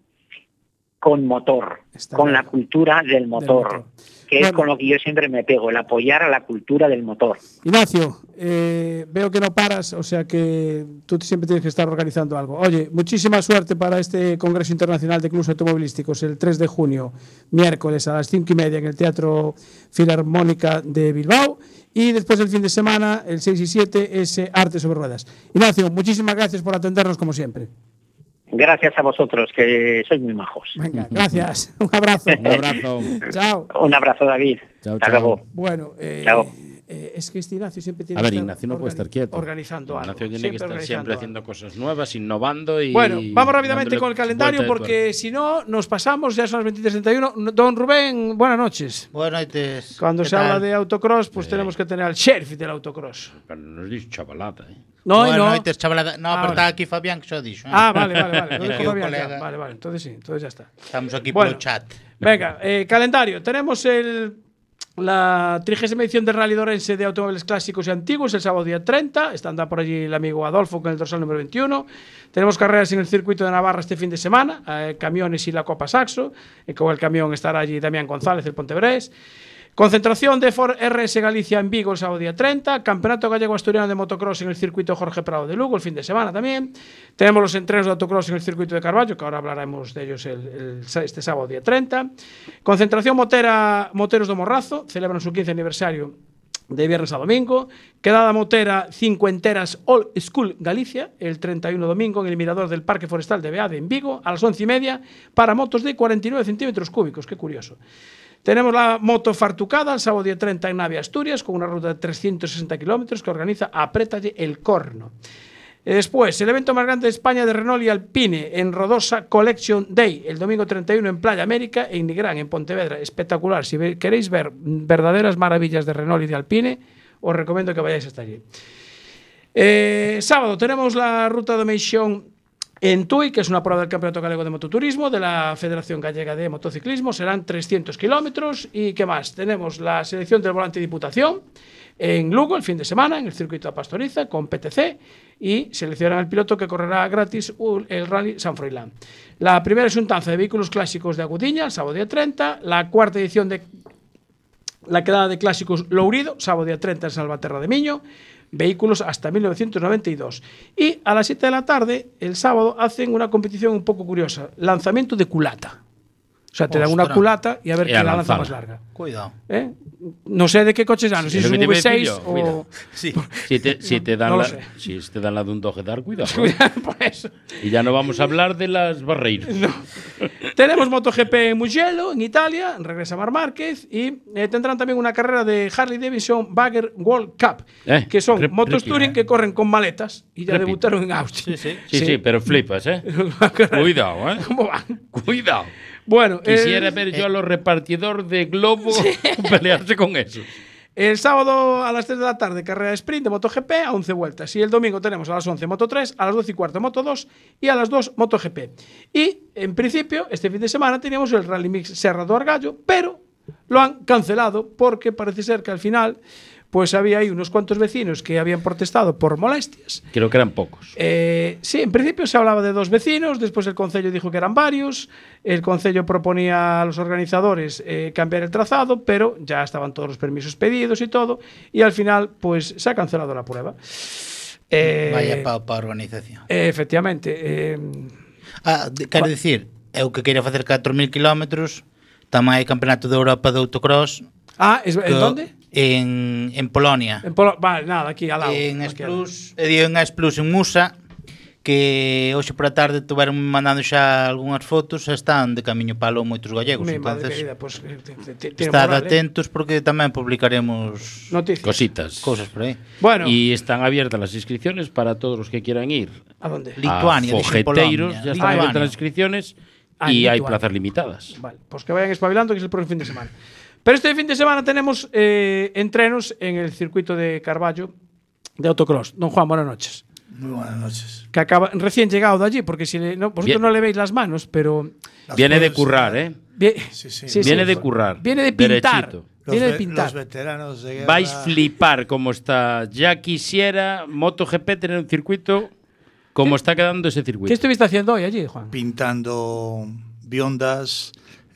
con motor, Está con claro. la cultura del motor, motor. que Bueno. es con lo que yo siempre me pego, el apoyar a la cultura del motor. Ignacio, eh, veo que no paras, o sea que tú siempre tienes que estar organizando algo. Oye, muchísima suerte para este Congreso Internacional de Clubes Automovilísticos el tres de junio, miércoles a las cinco y media en el Teatro Filarmónica de Bilbao, y después el fin de semana, el seis y siete, ese Arte sobre Ruedas. Ignacio, muchísimas gracias por atendernos como siempre. Gracias a vosotros, que sois muy majos. Venga, gracias. Un abrazo. Un abrazo. Chao. Un abrazo, David. Chao, Hasta chao. luego. Bueno, eh, Chao. eh, es que este Ignacio siempre tiene A ver, que estar Ignacio no puede organi- estar quieto. organizando algo. Ignacio tiene que estar organizando siempre algo. haciendo cosas nuevas, innovando y. Bueno, vamos rápidamente dándole con el calendario vuelta de porque si no nos pasamos, ya son las veintitrés treinta y uno. Don Rubén, buenas noches. Buenas noches. Cuando ¿Qué se habla tal? de autocross, pues Sí. tenemos que tener al sheriff del autocross. tuerca. Pero no nos dices chavalada, ¿eh? No, Buenas no. noches, chavalada. No, Ah, pero vale. está aquí Fabián, que se lo dicho. ¿eh? Ah, vale, vale, vale. Lo Aquí dijo un Fabián, ya. colega. Vale, vale. Entonces sí, entonces ya está. Estamos aquí Bueno. por el chat. Venga, eh, calendario. Tenemos el, la trigésima edición del Rally Dorense de Automóviles Clásicos y Antiguos el sábado día treinta. Está anda por allí el amigo Adolfo con el dorsal número veintiuno. Tenemos carreras en el circuito de Navarra este fin de semana, eh, camiones y la Copa Saxo. Eh, con el camión estará allí Damián González, el Pontevedrés. Concentración de Ford R S Galicia en Vigo el sábado día treinta. Campeonato Gallego Asturiano de Motocross en el circuito Jorge Prado de Lugo el fin de semana también. Tenemos los entrenos de autocross en el circuito de Carballo, que ahora hablaremos de ellos el, el- este sábado día treinta. Concentración motera Moteros do Morrazo, celebran su quince aniversario de viernes a domingo. Quedada motera cincuenteras All School Galicia, el treinta y uno domingo en el mirador del Parque Forestal de Beade en Vigo, a las once y media, para motos de cuarenta y nueve centímetros cúbicos. Qué curioso. Tenemos la moto fartucada el sábado día treinta en Navia, Asturias, con una ruta de trescientos sesenta kilómetros que organiza Aprétalle el Corno. Eh, Después, el evento más grande de España de Renault y Alpine en Rodosa Collection Day, el domingo treinta y uno en Playa América, en Nigrán, en Pontevedra. Espectacular. Si ve- queréis ver verdaderas maravillas de Renault y de Alpine, os recomiendo que vayáis hasta allí. Eh, sábado tenemos la ruta de Meixón en Tui, que es una prueba del Campeonato Galego de Mototurismo de la Federación Gallega de Motociclismo. Serán trescientos kilómetros. ¿Y qué más? Tenemos la selección del volante de Diputación en Lugo el fin de semana, en el circuito de Pastoriza, con P T C, y seleccionan al piloto que correrá gratis el Rally San Froilán. La primera asuntanza de vehículos clásicos de Agudiña, el sábado día treinta. La cuarta edición de la quedada de clásicos Lourido, sábado día treinta en Salvaterra de Miño. Vehículos hasta mil novecientos noventa y dos. Y a las siete de la tarde, el sábado, hacen una competición un poco curiosa. Lanzamiento de culata. O sea, te dan una Ostras. culata y a ver Y quién a la lanza lanzarla. más larga. Cuidado. ¿Eh? No sé de qué coches dan, no sé Es si lo es que un te iba a V decir seis yo, o... cuidado. Sí. Si te, si te dan no lo la, sé. si te dan la de un doje dar, cuidado. Por eso. Y ya no vamos a hablar de las barreiras. Tenemos MotoGP en Mugello, en Italia, regresa Mar Márquez, y eh, tendrán también una carrera de Harley Davidson Bagger World Cup, Eh, que son rep- motos repito, touring eh. que corren con maletas y ya Repito. debutaron en Austin. Sí, sí. Sí, sí, pero flipas, ¿eh? Cuidado, ¿eh? ¿Cómo van? Cuidado. Bueno, Quisiera el, ver yo a los repartidores de globo pelearse con eso. el sábado a las tres de la tarde, carrera de sprint de MotoGP a once vueltas. Y el domingo tenemos a las once Moto tres, a las doce y cuarto Moto dos y a las dos MotoGP. Y, en principio, este fin de semana teníamos el Rally Mix Serra do Argallo, pero lo han cancelado porque parece ser que al final pues había ahí unos cuantos vecinos que habían protestado por molestias. Creo que eran pocos. Eh, sí, en principio se hablaba de dos vecinos, después el Concello dijo que eran varios, el Concello proponía a los organizadores eh, cambiar el trazado, pero ya estaban todos los permisos pedidos y todo, y al final pues se ha cancelado la prueba. Eh, Vaya pa, pa organización. eh, efectivamente. eh, Ah, de, quero dicir, eu que queira facer catro mil kilómetros, tamén hai Campeonato de Europa de Autocross. Ah, es, ¿en dónde? En, en Polonia. En Polo vale, nada, aquí al lado. En aquí Esplus, en Esplus en Musa, que hoxe por a tarde tuveron mandando xa algunhas fotos e están de camiño palo moitos gallegos. Mi Entonces, madre querida, pues, estad moral, atentos, eh? Porque tamén publicaremos noticias, cositas, cosas por aí. Bueno, y están abiertas las inscripciones para todos los que quieran ir. ¿A dónde? Lituania, a Fogeteiros, ya están abiertas las inscripciones ah, y Lituania. hay plazas limitadas. Vale, pues que vayan espabilando, que es el próximo fin de semana. Pero este fin de semana tenemos eh, entrenos en el circuito de Carballo de autocross. Don Juan, buenas noches. Muy buenas noches. Que acaba recién llegado de allí, porque si le, no, vosotros Bien. no le veis las manos, pero las viene de currar, ¿eh? Bien, sí, sí. Sí, viene sí. de currar. Viene de pintar. Los, viene de pintar. Los veteranos de guerra. Vais a flipar cómo está. Ya quisiera MotoGP tener un circuito como está quedando ese circuito. ¿Qué estuviste haciendo hoy allí, Juan? Pintando biondas.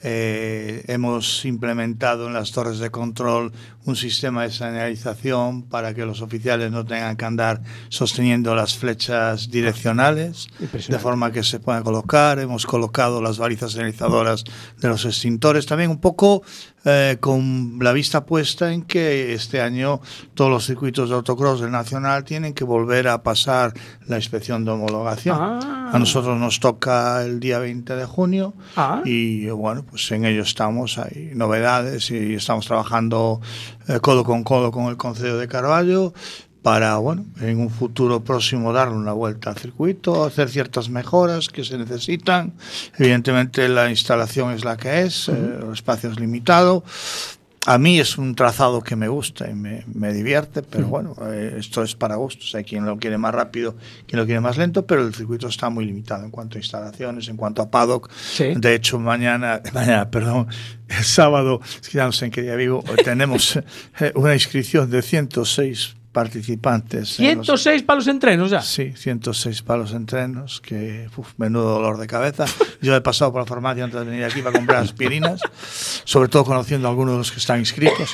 Eh, hemos implementado en las torres de control un sistema de señalización para que los oficiales no tengan que andar sosteniendo las flechas direccionales, de forma que se puedan colocar. Hemos colocado las balizas señalizadoras de los extintores, también un poco eh, con la vista puesta en que este año todos los circuitos de autocross del Nacional tienen que volver a pasar la inspección de homologación. Ah. A nosotros nos toca el día veinte de junio ah. y bueno, pues en ello estamos, hay novedades y estamos trabajando eh, codo con codo con el Concello de Carballo para, bueno, en un futuro próximo darle una vuelta al circuito, hacer ciertas mejoras que se necesitan. Evidentemente la instalación es la que es, uh-huh. eh, el espacio es limitado. A mí es un trazado que me gusta y me, me divierte, pero uh-huh. bueno, eh, esto es para gustos. Hay quien lo quiere más rápido, quien lo quiere más lento, pero el circuito está muy limitado en cuanto a instalaciones, en cuanto a paddock. Sí. De hecho, mañana, mañana, perdón, el sábado, es que ya no sé en qué día vivo, tenemos eh, una inscripción de ciento seis participantes. ciento seis los, para los entrenos ya. Sí, ciento seis para los entrenos, que uf, menudo dolor de cabeza. Yo he pasado por la farmacia antes de venir aquí para comprar aspirinas, sobre todo conociendo a algunos de los que están inscritos.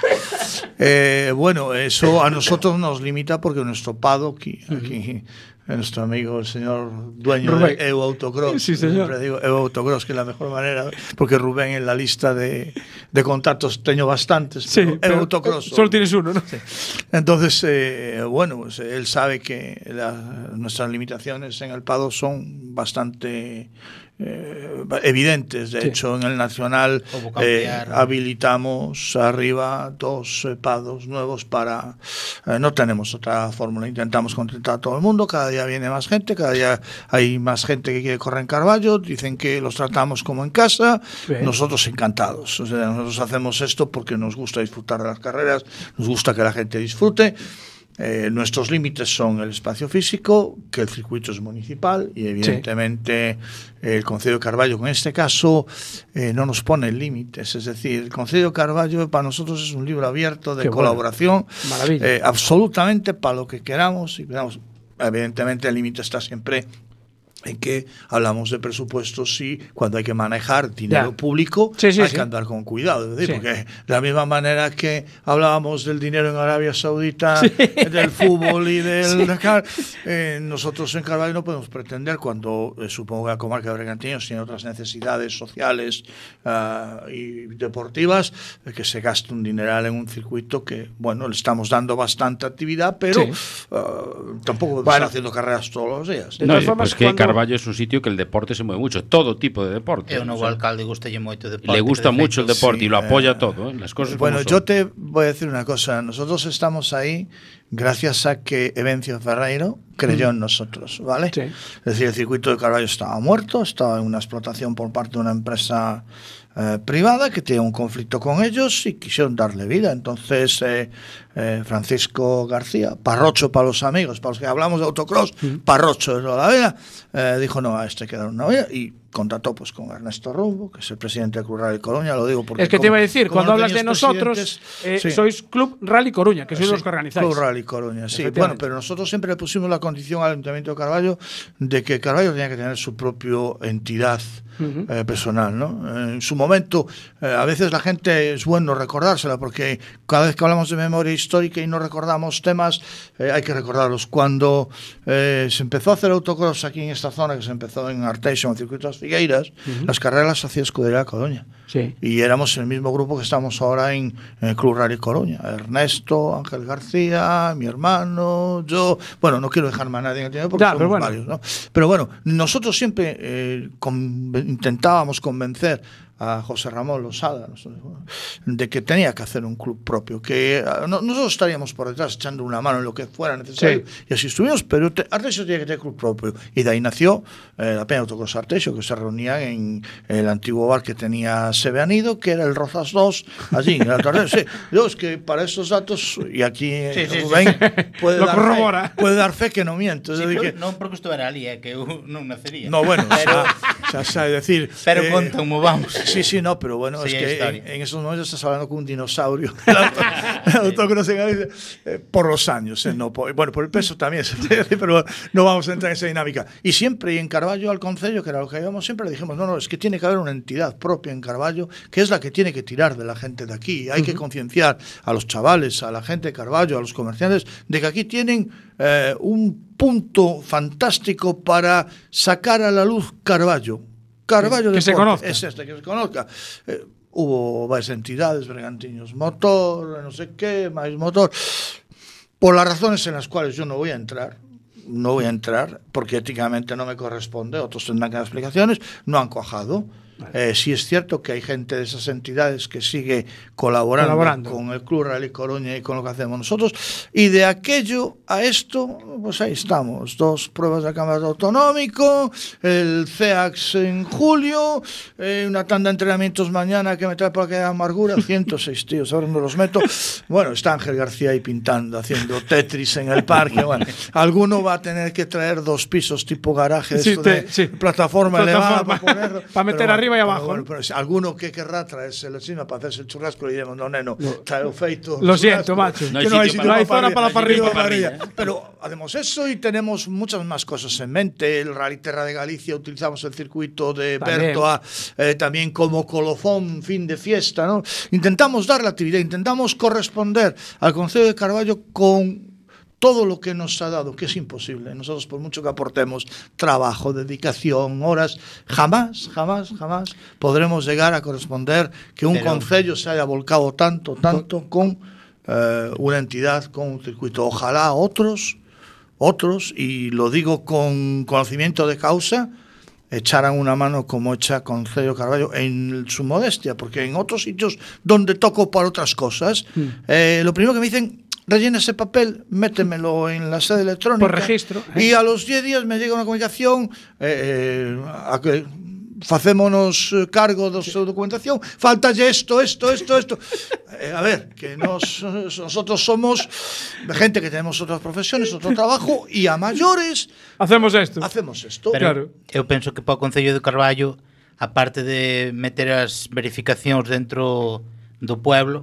Eh, bueno, eso a nosotros nos limita porque nuestro paddock aquí, aquí nuestro amigo el señor dueño Rubén. de Eu Autocross, sí, señor. Siempre digo Eu Autocross, que es la mejor manera, porque Rubén en la lista de, de contactos tengo bastantes, sí, pero pero Eu Autocross solo, solo tienes uno, ¿no? Sí. Entonces, eh, bueno, pues él sabe que la, nuestras limitaciones en el paddock son bastante eh, evidentes. De sí. hecho, en el Nacional eh, habilitamos arriba dos eh, pados nuevos para... Eh, no tenemos otra fórmula, intentamos contentar a todo el mundo, cada día viene más gente, cada día hay más gente que quiere correr en Carballo, dicen que los tratamos como en casa, Bien. nosotros encantados. O sea, nosotros hacemos esto porque nos gusta disfrutar de las carreras, nos gusta que la gente disfrute. Eh, nuestros límites son el espacio físico, que el circuito es municipal y evidentemente sí. el Concello de Carballo en este caso eh, no nos pone límites, es decir, el Concello de Carballo para nosotros es un libro abierto de Qué colaboración, bueno. eh, absolutamente para lo que queramos y queramos. Evidentemente el límite está siempre en que hablamos de presupuestos y cuando hay que manejar dinero ya. público sí, sí, hay sí. que andar con cuidado, es decir, sí. porque de la misma manera que hablábamos del dinero en Arabia Saudita, sí. del fútbol y del Dakar, sí. eh, nosotros en Carballo no podemos pretender, cuando eh, supongo que la comarca de Bergantiños tiene otras necesidades sociales uh, y deportivas, eh, que se gaste un dineral en un circuito que, bueno, le estamos dando bastante actividad, pero sí. uh, tampoco bueno. estar haciendo carreras todos los días. De no, pues que cuando... Carballo es un sitio que el deporte se mueve mucho, todo tipo de deporte. É un novo alcalde gustalle moito o deporte. Le gusta de mucho el deporte sí, y lo apoya eh, todo, ¿eh? Las cosas Bueno, como yo son. te voy a decir una cosa, nosotros estamos ahí gracias a que Evencio Ferreiro creyó mm. en nosotros, ¿vale? Sí. Es decir, el circuito de Carballo estaba muerto, estaba en una explotación por parte de una empresa eh, privada que tenía un conflicto con ellos y quisieron darle vida. Entonces, eh, eh, Francisco García, Parrocho para los amigos, para los que hablamos de autocross, mm. Parrocho de toda la vida, eh, dijo, no, a este hay que dar una vida y contactó pues con Ernesto Rumbo, que es el presidente del Club Rally Coruña, lo digo porque... Es que como, te iba a decir, cuando no hablas de nosotros, eh, sí. sois Club Rally Coruña, que sois sí, los que organizáis. Club Rally Coruña, sí. Bueno, pero nosotros siempre le pusimos la condición al Ayuntamiento de Carballo de que Carballo tenía que tener su propia entidad uh-huh. eh, personal, ¿no? En su momento momento, eh, a veces la gente es bueno recordársela, porque cada vez que hablamos de memoria histórica y no recordamos temas, eh, hay que recordarlos. Cuando eh, se empezó a hacer autocross aquí en esta zona, que se empezó en Arteixo, en el circuito de las Figueiras, uh-huh. las carreras las hacía Escudería Coruña. Sí. Y éramos el mismo grupo que estamos ahora en, en el Club Rally Coruña. Ernesto, Ángel García, mi hermano, yo. Bueno, no quiero dejarme a nadie en el tiempo porque ya, somos bueno. varios, ¿no? Pero bueno, nosotros siempre eh, con, intentábamos convencer a José Ramón Losada de que tenía que hacer un club propio, que no, nosotros estaríamos por detrás echando una mano en lo que fuera necesario, sí. y así estuvimos, pero te, Arteixo tiene que tener club propio, y de ahí nació eh, la Peña Autocross Arteixo, que se reunía en el antiguo bar que tenía Sebeanido, que era el Rozas dos, allí en el Arteixo. Sí, yo es que para estos datos, y aquí sí, sí, Rubén sí. Puede, dar fe, puede dar fe que no miento. Sí, que, non porque estuviera ali, eh, que eu non nacería. No, bueno, pero, xa, xa sabe decir. Pero eh, conta como vamos. Sí, sí, no, pero bueno, sí, es que en, en esos momentos estás hablando con un dinosaurio. El autócrono en Galicia, eh, por los años, eh, no por, bueno, por el peso también, pero no vamos a entrar en esa dinámica. Y siempre, y en Carballo al Concello, que era lo que íbamos, siempre le dijimos, no, no, es que tiene que haber una entidad propia en Carballo, que es la que tiene que tirar de la gente de aquí. Hay uh-huh. que concienciar a los chavales, a la gente de Carballo, a los comerciantes, de que aquí tienen eh, un punto fantástico para sacar a la luz Carballo. Carballo que, que se conozca. Es este, que se conozca. Eh, hubo varias entidades, Bergantiños Motor, no sé qué, más motor. Por las razones en las cuales yo no voy a entrar, no voy a entrar, porque éticamente no me corresponde, otros tendrán que dar explicaciones, no han cuajado. Vale. Eh, sí es cierto que hay gente de esas entidades que sigue colaborando, colaborando con el Club Rally Coruña y con lo que hacemos nosotros, y de aquello a esto, pues ahí estamos, dos pruebas de campeonato autonómico, el C E A X en julio, eh, una tanda de entrenamientos mañana que me trae por aquella amargura, ciento seis tíos, ahora no los meto. Bueno, está Ángel García ahí pintando, haciendo Tetris en el parque. Bueno, alguno va a tener que traer dos pisos tipo garaje, sí, esto te, de sí. plataforma, plataforma elevada para ponerlo, para meter pero, arriba y abajo. Bueno, pero si alguno que querrá traerse la encima para hacerse el churrasco, le diremos, no, neno, no. trae o feito. Lo siento, macho. No hay, no hay, sitio, no hay zona para la parrilla. parrilla. ¿eh? Pero hacemos eso y tenemos muchas más cosas en mente. El Rally Terra de Galicia, utilizamos el circuito de Bertoa eh, también como colofón, fin de fiesta, ¿no? Intentamos dar la actividad, intentamos corresponder al Concello de Carballo con todo lo que nos ha dado, que es imposible. Nosotros, por mucho que aportemos trabajo, dedicación, horas, jamás, jamás, jamás podremos llegar a corresponder que un Pero... concello se haya volcado tanto, tanto con eh, una entidad, con un circuito. Ojalá otros, otros, y lo digo con conocimiento de causa, echaran una mano como echa Concello Carballo en su modestia, porque en otros sitios donde toco para otras cosas, mm. eh, lo primero que me dicen, rellena ese papel, métemelo en la sede electrónica. Por registro. ¿eh? Y a los diez días me llega una comunicación eh, eh, a que facémonos cargo de su documentación, faltalle esto, esto, esto, esto. Eh, a ver, que nos, nosotros somos gente que tenemos otras profesiones, otro trabajo, y a mayores hacemos esto. Hacemos esto. Pero claro. Eu penso que para o Concello de Carballo, aparte de meter as verificacións dentro do pueblo,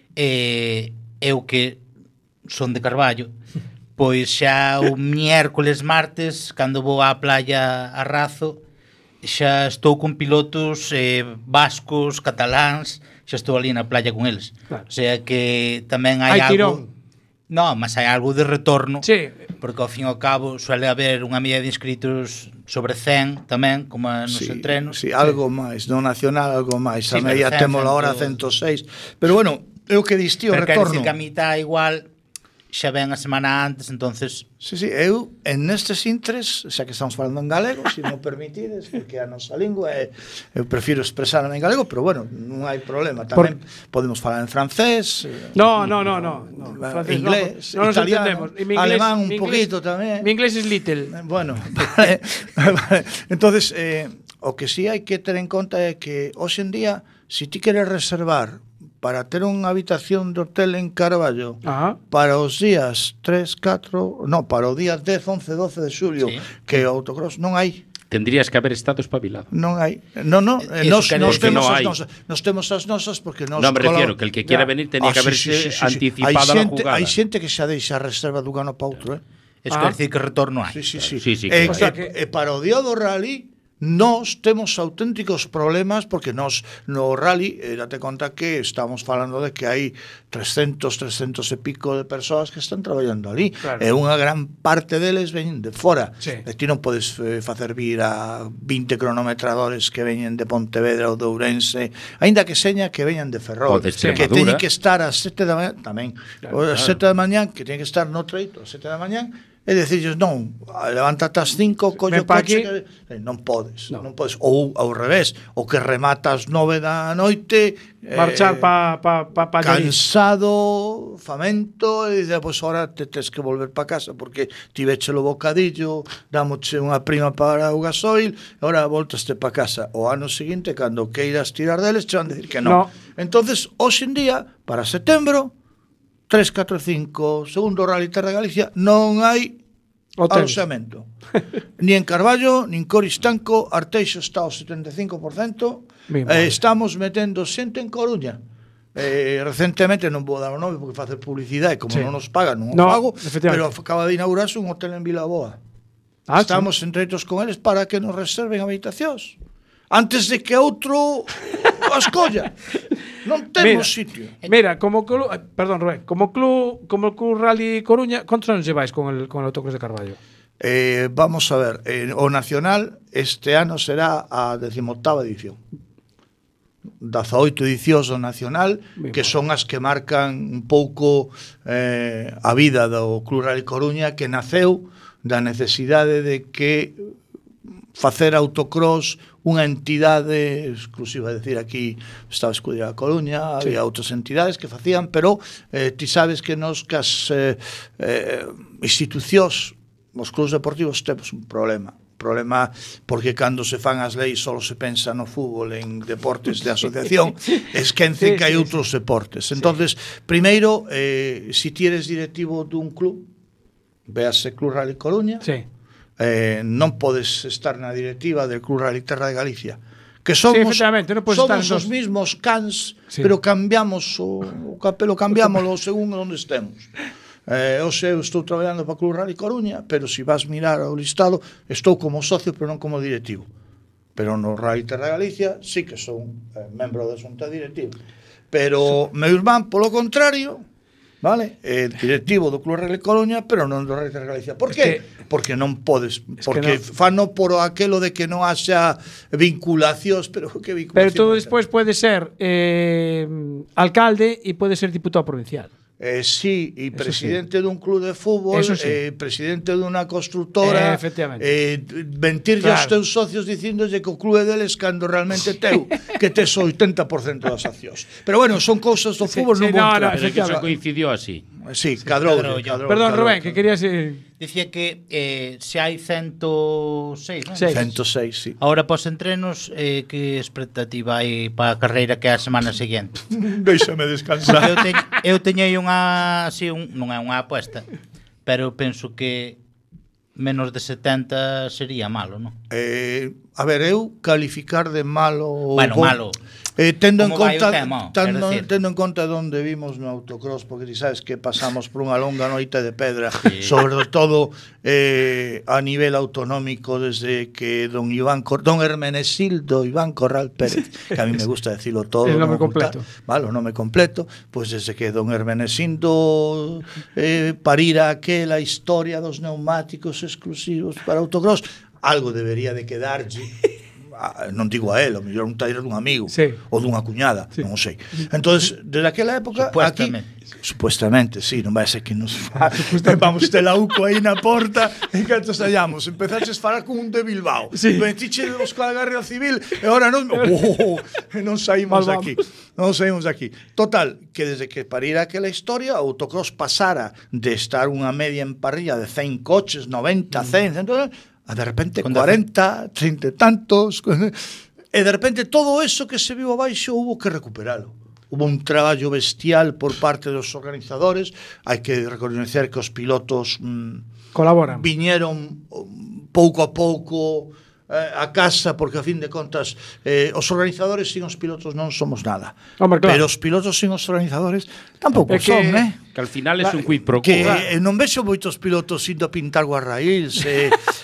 eh, eu que son de Carballo, pois xa o miércoles, martes, cando vou á playa a Razo, xa estou con pilotos eh, vascos, cataláns, xa estou ali na playa con eles. Claro. O sea que tamén hai, hai algo... Tirón. No, mas hai algo de retorno, sí. Porque ao fin e ao cabo suele haber unha media de inscritos sobre cen tamén, como nos sí, entrenos. Sí, algo sí. máis, no nacional algo máis, sí, a media temos ahora ciento seis, pero bueno, eu que distío o retorno. Pero que a mitad igual xa ven a semana antes, entonces... Sí, sí, eu en nestes intres, xa que estamos falando en galego, se me permitides, porque a nosa lingua é, eu prefiro expresarme en galego, pero bueno, non hai problema. Tamén Por... podemos falar en francés. No, no, no, no. no. Francés, inglés, no, no italiano, inglés, alemán un inglés, poquito tamén. Mi inglés es little. Bueno, vale, vale. Entonces, eh, o que sí hai que ter en conta é que hoxe en día, se ti queres reservar para ter unha habitación de hotel en Carballo, ajá, para os días tres, catro, no, para o día dez, once, doce de xulio, sí, que o autocross non hai. Tendrías que haber estado espabilado. Non hai. No, no, eh, nos, nos, temos no as nosas, nos temos as nosas porque nos... No, me refiero que el que quiera ya. venir tenía ah, que haberse sí, sí, sí, anticipada sí. xente, la jugada. Hai xente que xa deixa a reserva dun ano para outro, eh? Es ah. que decir que retorno hai. Sí, sí, sí. sí, sí eh, claro. eh, eh, para o día do rally Nós temos auténticos problemas porque nós no rally, eh, date conta que estamos falando de que hai trescentos, trescentos e pico de persoas que están traballando ali. Claro. E unha gran parte deles veñen de fora. Sí. E ti non podes eh, facer vir a vinte cronometradores que veñen de Pontevedra ou de Ourense, aínda que seña que veñan de Ferrol, Ou de que Extremadura. teñen que estar ás sete da mañá tamén. Claro, Ás claro. sete da mañá, que teñen que estar no treito ás sete da mañá, e decirles, non, levántate ás cinco, colle o Ven pa coche, aquí. que... eh, non podes, No. non podes. Ou ao revés, o que remata ás nove da noite, Marchar pa, pa, pa, pa Llariz. cansado, famento, e dice, pois ahora te tes que volver pa casa porque tiveche o bocadillo, damoche unha prima para o gasoil, e ahora voltaste pa casa. O ano seguinte, cando queiras tirar deles, che van decir que non. No. Entonces, hoxe en día, para setembro, tres, catro, cinco, segundo Rally Terra de Galicia, non hai Hoteles. aloxamento. Ni en Carballo, ni en Coristanco, Arteixo está ao setenta e cinco por cento, Mi eh, madre. estamos metendo xente en Coruña. Eh, recentemente non vou dar o nome porque facer publicidade, como Sí. non nos pagan, non o No, pago, efectivamente. pero acaba de inaugurarse un hotel en Vilaboa. Ah, Estamos entreitos con eles para que nos reserven habitacións antes de que outro as colla. Non temos sitio. Mira, como club, eh, perdón, Rubén, como club, como club Rally Coruña, ¿cuántos años lleváis con el con el autocross de Carballo? Eh, vamos a ver, eh, o Nacional este ano será a decimoctava edición. dezaoito edicións do Nacional, Muy que bueno. son as que marcan un pouco eh, a vida do Club Rally Coruña, que naceu da necesidade de que facer autocross unha entidade exclusiva, é dicir, aquí estaba Escudería da Coruña, Sí. había outras entidades que facían, pero eh, ti sabes que nos cas eh, eh, institucións, os clubs deportivos temos un problema. Problema porque cando se fan as leis só se pensa no fútbol, en deportes de asociación, esquecen Sí, que hai sí, outros deportes. Entonces, primeiro, eh, si ti eres directivo dun club, véase Club Rally Coruña, Sí. eh, non podes estar na directiva del Club Rally Terra de Galicia, que Sí, somos, efectivamente, non podes estar somos en os dos. mismos cans, Sí. pero cambiamos o, o capelo, cambiámoslo según onde estemos. Eh, hoxe eu estou traballando para o Club Rally Coruña, pero se si vas mirar o listado, estou como socio, pero non como directivo. Pero no Rally Terra de Galicia sí que son eh, membro da xunta directiva. Pero meu irmán, polo contrario, vale, é directivo do Club Rally Coruña, pero non do Rally Terra de Galicia. Por Es que? que- Porque non podes, Es porque que no. fano por aquelo de que non haxa vinculacións, pero que vinculación. Pero tú vai ter? después puedes ser eh, alcalde y puedes ser diputado provincial. Eh, sí, e Eso presidente dun club de fútbol, Eso sí. eh, presidente dunha constructora, Eh, efectivamente. eh, mentirlle aos Claro. teus socios dicíndolle que o club é deles cando realmente teu, que tes o oitenta por cento das accións. Pero bueno, son cousas do Sí, fútbol, sí, non vou no, entrar. no, Pero é que eso efectivamente. coincidió así. Sí, cadrou, cadrou, cadrou, Perdón, cadrou, Rubén, que cadrou. querías... eh, Dicía que eh, se hai ciento seis, non? Seis. ciento seis, sí. Ahora, pos entrenos, eh, que expectativa hai para a carreira que é a semana seguinte? Déixame descansar. Eu, te, eu teñei unha, así, un, non é unha apuesta, pero penso que menos de setenta sería malo, non? Eh, a ver, eu calificar de malo ou Bueno, bo- malo. Eh, tendo en Como vai o conta tema, tendo, quero decir. tendo en conta onde vimos no autocross, porque ti sabes que pasamos por unha longa noite de pedra, sí. Sobre todo eh, a nivel autonómico, desde que don Iván Cor don Hermenegildo Iván Corral Pérez, que a mí me gusta decirlo todo, El nome non ocultar, completo. vale, o nome completo, pois pues desde que don Hermenegildo eh, parira aquela historia dos neumáticos exclusivos para autocross, algo debería de quedarlle. A, non digo a él, o mellor un taller dun amigo, Sí. ou dunha cuñada, sí. Non o sei. Entonces, desde aquela época aquí, Supuestamente. supuestamente, sí, non vai ser que nos fa, vamos te la uco aí na porta e canto sallamos, empezaches a falar con un de Bilbao, Sí. metiche de buscar a Guardia Civil e ahora non, oh, non saímos Mal aquí. Non saímos aquí. Total, que desde que parira aquela historia, o autocross pasara de estar unha media en parrilla de cen coches, noventa, cen, entonces, a de repente Con cuarenta, treinta e tantos, e de repente todo eso que se viu abaixo hubo que recuperalo. Hubo un traballo bestial por parte dos organizadores, hai que reconocer que os pilotos mm, Colaboran. viñeron um, pouco a pouco eh, a casa, porque a fin de contas eh, os organizadores sin os pilotos non somos nada. Hombre, claro. Pero os pilotos sin os organizadores tampouco É que- son, eh? Que al final es un quid pro quo. Que eh, non vexo moitos pilotos indo a pintar guarraíls, eh,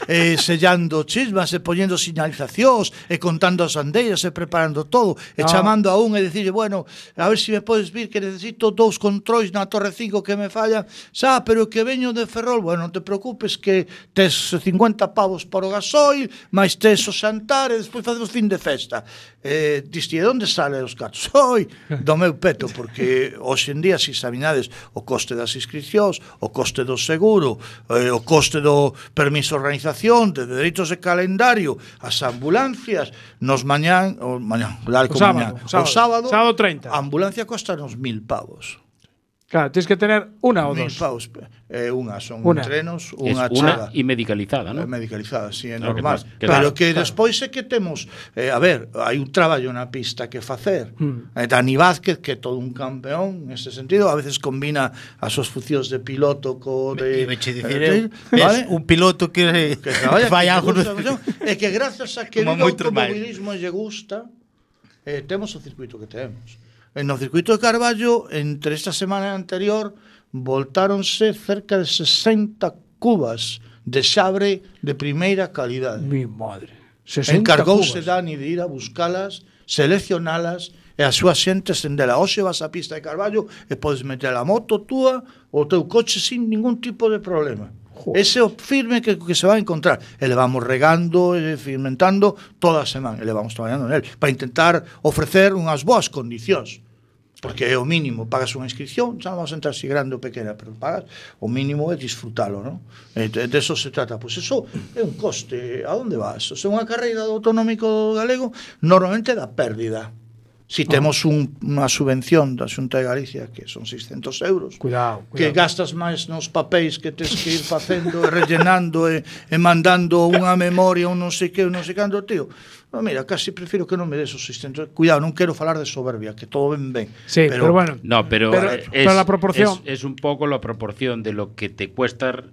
eh, sellando chismas, e poñendo sinalizacións, e contando as andeiras, e preparando todo, e No. chamando a un e dicirle, bueno, a ver se si me podes vir que necesito dous controis na Torre cinco que me falla, xa, pero que veño de Ferrol, bueno, non te preocupes que tes cincuenta pavos para o gasoil, máis tes o xantar, e despois facemos fin de festa. Eh, diste, onde sale os cartos? Oi, do meu peto, porque hoxe en día, se examinades o coste das inscripcións, o coste do seguro, eh, o coste do permiso de organización, de dereitos de calendario, as ambulancias, nos mañán, o mañán, dale O como sábado, mañán, o sábado, o sábado, sábado treinta. a ambulancia costa nos mil pavos. Claro, tienes que tener una o Mil dos. pavos. Eh, unha son Una. entrenos, Es unha una chega. y medicalizada, ¿no? Eh, medicalizada, sí, é Claro, normal. que Pero claro, que claro. despois é que temos, eh, a ver, hai un traballo na pista que facer. Mm. Eh, Dani Vázquez, que é todo un campeón nese sentido, a veces combina as súas funcións de piloto co de Iba che dicir eh, eu, vale? ves, un piloto que, que traballa, fai que algo gusta, no- e que grazas a que Como o moitos máis. automobilismo lle gusta, eh, temos o circuito que temos. En no circuito de Carballo, entre esta semana e a anterior, voltáronse cerca de sesenta cubas de xabre de primeira calidade. Mi madre. sesenta Encargouse cubas. Dani de ir a buscalas, seleccionalas e a súa xente sendela. Hoxe vas á pista de Carballo e podes meter a moto túa ou o teu coche sin ningún tipo de problema. Joder. Ese é o firme que, que se va a encontrar. E le vamos regando e fermentando toda a semana. E le vamos traballando nel para intentar ofrecer unhas boas condicións. Porque é o mínimo, pagas unha inscripción, xa non vamos a entrar si grande ou pequena, pero pagas, o mínimo é disfrutalo, non? E de, de eso se trata. Pois eso é un coste. A onde vas? O sea, unha carreira do autonómico galego normalmente dá pérdida. Si temos un, unha subvención da Xunta de Galicia, que son seiscentos euros, Cuidado, que cuidado. gastas máis nos papéis que tes que ir facendo, e rellenando, e, e mandando unha memoria, un non sei que, un non sei canto, tío. No, mira, casi prefiro que non me des os seiscentos. Cuidado, non quero falar de soberbia, que todo ben ben. Sí, pero, bueno. No, pero, Pero- es, pero la proporción- es, es un poco la proporción de lo que te cuesta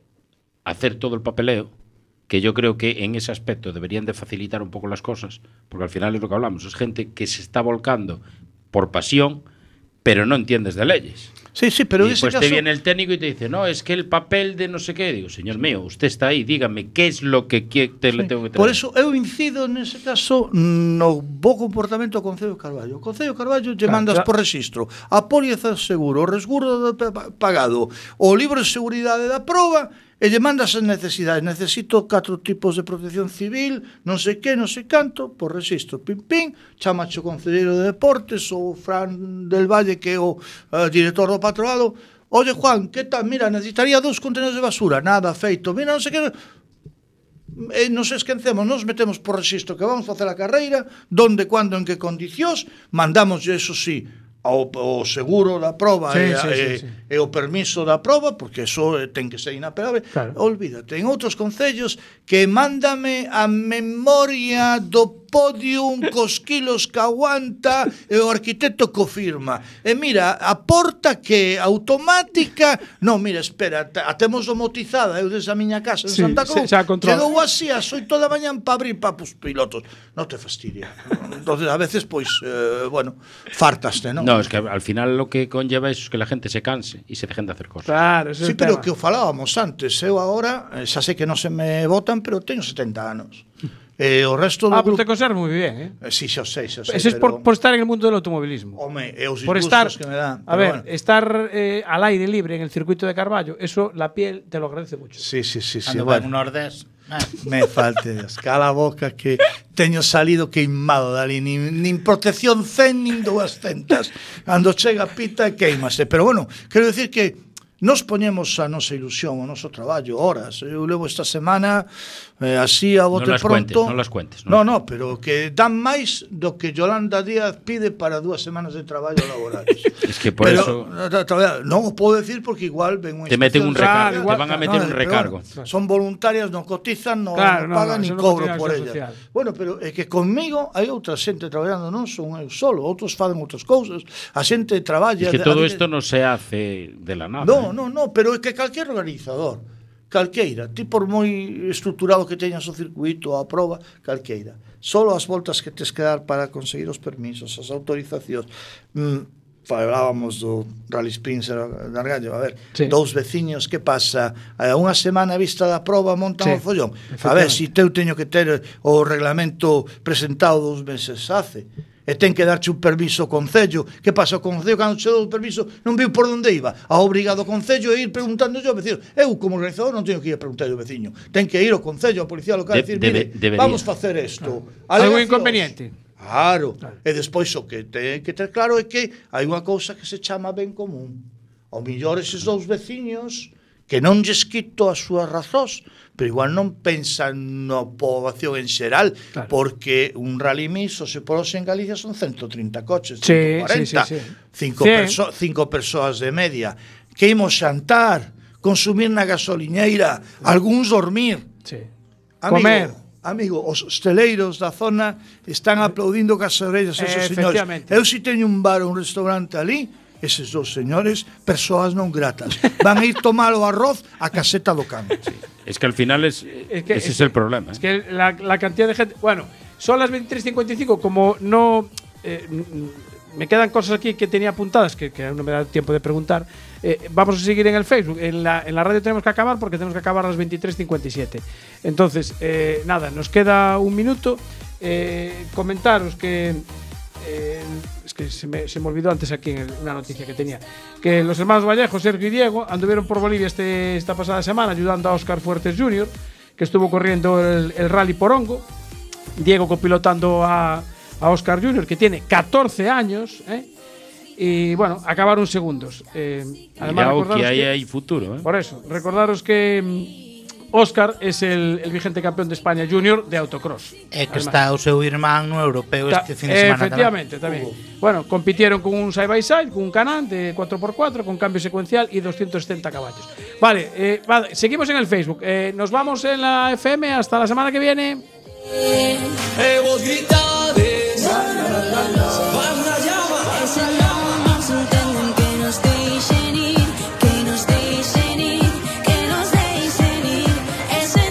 hacer todo el papeleo, que yo creo que en ese aspecto deberían de facilitar un poco las cosas, porque al final es lo que hablamos, es gente que se está volcando por pasión, pero no entiendes de leyes. Sí, sí, pero y en ese después caso... te viene el técnico y te dice, no, es que el papel de no sé qué. Digo, señor mío, usted está ahí, dígame, ¿qué es lo que quie- te le tengo que traer? Por eso eu incido nese caso no bo comportamento do Concello de Carballo. O Concello de Carballo lle Claro, mandas claro. por registro a póliza de seguro, o resguardo de pa- pagado, o libro de seguridade da proba e lle mandas as necesidades. Necesito catro tipos de protección civil, non sei que, non sei canto, por registro. Pim, pim, chamache o concelleiro de deportes, o Fran del Valle, que é o eh, director do patroado. Oye, Juan, que tal? Mira, necesitaría dous contenedores de basura. Nada, feito. Mira, non sei que... E nos esquecemos, nos metemos por registro que vamos facer a carreira, donde, quando, en que condicións, mandamos, eso sí, ao, o seguro da proba Sí, e, sí, e, sí, sí. e o permiso da proba, porque eso eh, ten que ser inapelable. Claro. Olvídate, en outros concellos que mándame a memoria do podium cos kilos que aguanta e o arquitecto co firma. E mira, a porta que é automática, non, mira, espera, a temos domotizada, eu desde a miña casa en Sí, Santa se- Cruz, xa controla. quedou así a oito da mañán para abrir para os pilotos. Non te fastidia. Entonces, a veces, pois, eh, bueno, fartaste, non? No, es que al final lo que conlleva eso es que la gente se canse y se dejen de hacer cosas. Claro, ese es Sí, el pero tema. que o falábamos antes, eu agora, eh, xa sei que non se me votan, pero teño setenta anos. E o resto do Ah, pues grupo... te conservas muy bien, ¿eh? Eh, sí, xa o sei, xa o sei, Eso es pero... por, por estar en el mundo del automovilismo. Home, e os Por disgustos estar, que me dan. a pero ver, bueno. estar eh, al aire libre en el circuito de Carballo, eso la piel te lo agradece mucho. Sí, sí, sí, sí. Ando bueno. ben un Nordés. Ah, Me falte Dios. Cala a boca que teño salido queimado dali, nin, nin protección cen nin duascentas. Cando chega pita e queimase. Pero bueno, quero decir que nos poñemos a nosa ilusión, o noso traballo, horas. Eu levo esta semana eh, así a bote No las pronto. cuentes, no las cuentes, No, no. no, pero que dan máis do que Yolanda Díaz pide para dúas semanas de traballo laborales. Es que por pero, eso tra- tra- non o podo decir porque igual ven unha te meten un inspección recargo, igual, te van a meter no, un pero recargo. bueno, son voluntarias, non cotizan, non Claro, no no, pagan no, ni eso non cobro cotiza por a ellas. social. Bueno, pero é que conmigo hai outra xente traballando, non son eu solo, outros fan outras cousas, a xente traballa. Es que a- todo a- esto no se hace de la nada. No, ¿eh? no, no, pero é que calquer organizador, calqueira, ti por moi estruturado que teñas o circuito, a proba, calqueira. Solo as voltas que tes que dar para conseguir os permisos, as autorizacións, mm, falábamos do Rally Spencer de Argallo, a ver, Sí. dous veciños, que pasa? A unha semana vista da proba montan Sí, o follón. A efectivamente. ver, si teu teño que ter o reglamento presentado dous meses hace, e ten que darche un permiso ao Concello. Que pasa? O Concello, cando che dou o permiso, non viu por onde iba. A obrigado o Concello a ir preguntando ao vecino. Eu, como organizador, non teño que ir a preguntar ao veciño. Ten que ir ao Concello, a Policía Local, De- e dicir, debe- mire, debería. vamos facer isto. Algo Alegacións. inconveniente. Claro. E despois o que ten que ter claro é que hai unha cousa que se chama ben común. Ao millor eses dous veciños que non lles quito as súas razóns, pero igual non pensan na poboación en xeral, Claro. porque un rally mix, se por en Galicia son ciento trinta coches, Sí, ciento cuarenta, sí, sí, sí. Cinco, cien. perso cinco persoas de media, que imos xantar, consumir na gasoliñeira, algúns dormir. Sí. Amigo, Comer. Amigo, os hosteleiros da zona están aplaudindo cas orellas a esos señores. Efectivamente. Eu si teño un bar ou un restaurante ali, eses dos señores, persoas non gratas, van a ir tomar o arroz a caseta do can. Es que al final es, Es que- ese es es el problema. Es ¿eh? que la, la cantidad de gente. Bueno, son las veintitrés cincuenta y cinco. Como no. eh, n- n- me quedan cosas aquí que tenía apuntadas que, que no me da tiempo de preguntar. Eh, vamos a seguir en el Facebook. En la, en la radio tenemos que acabar porque tenemos que acabar a las veintitrés cincuenta y siete. Entonces, eh, nada, nos queda un minuto. Eh, comentaros que. eh, es que se me, se me olvidó antes aquí en el- una noticia que tenía. Que los hermanos Vallejo, Sergio y Diego, anduvieron por Bolivia este, esta pasada semana ayudando a Óscar Fuertes junior, que estuvo corriendo el, el rally Porongo. Diego copilotando a, a Óscar junior, que tiene catorce años, ¿eh? Y bueno, acabaron segundos. Eh, además, Cuidado recordaros que ahí que- hay futuro. ¿eh? por eso, recordaros que mm, Óscar es el, el vigente campeón de España junior de autocross. É que Además. está o seu irmán no europeo Ta- este fin de semana. Efectivamente, también. Bueno, compitieron con un side by side, con un Can-Am de cuatro por cuatro, con cambio secuencial y doscientos setenta caballos. Vale, eh, vale, seguimos en el Facebook. Eh, nos vamos en la F M hasta la semana que viene. E vos gritades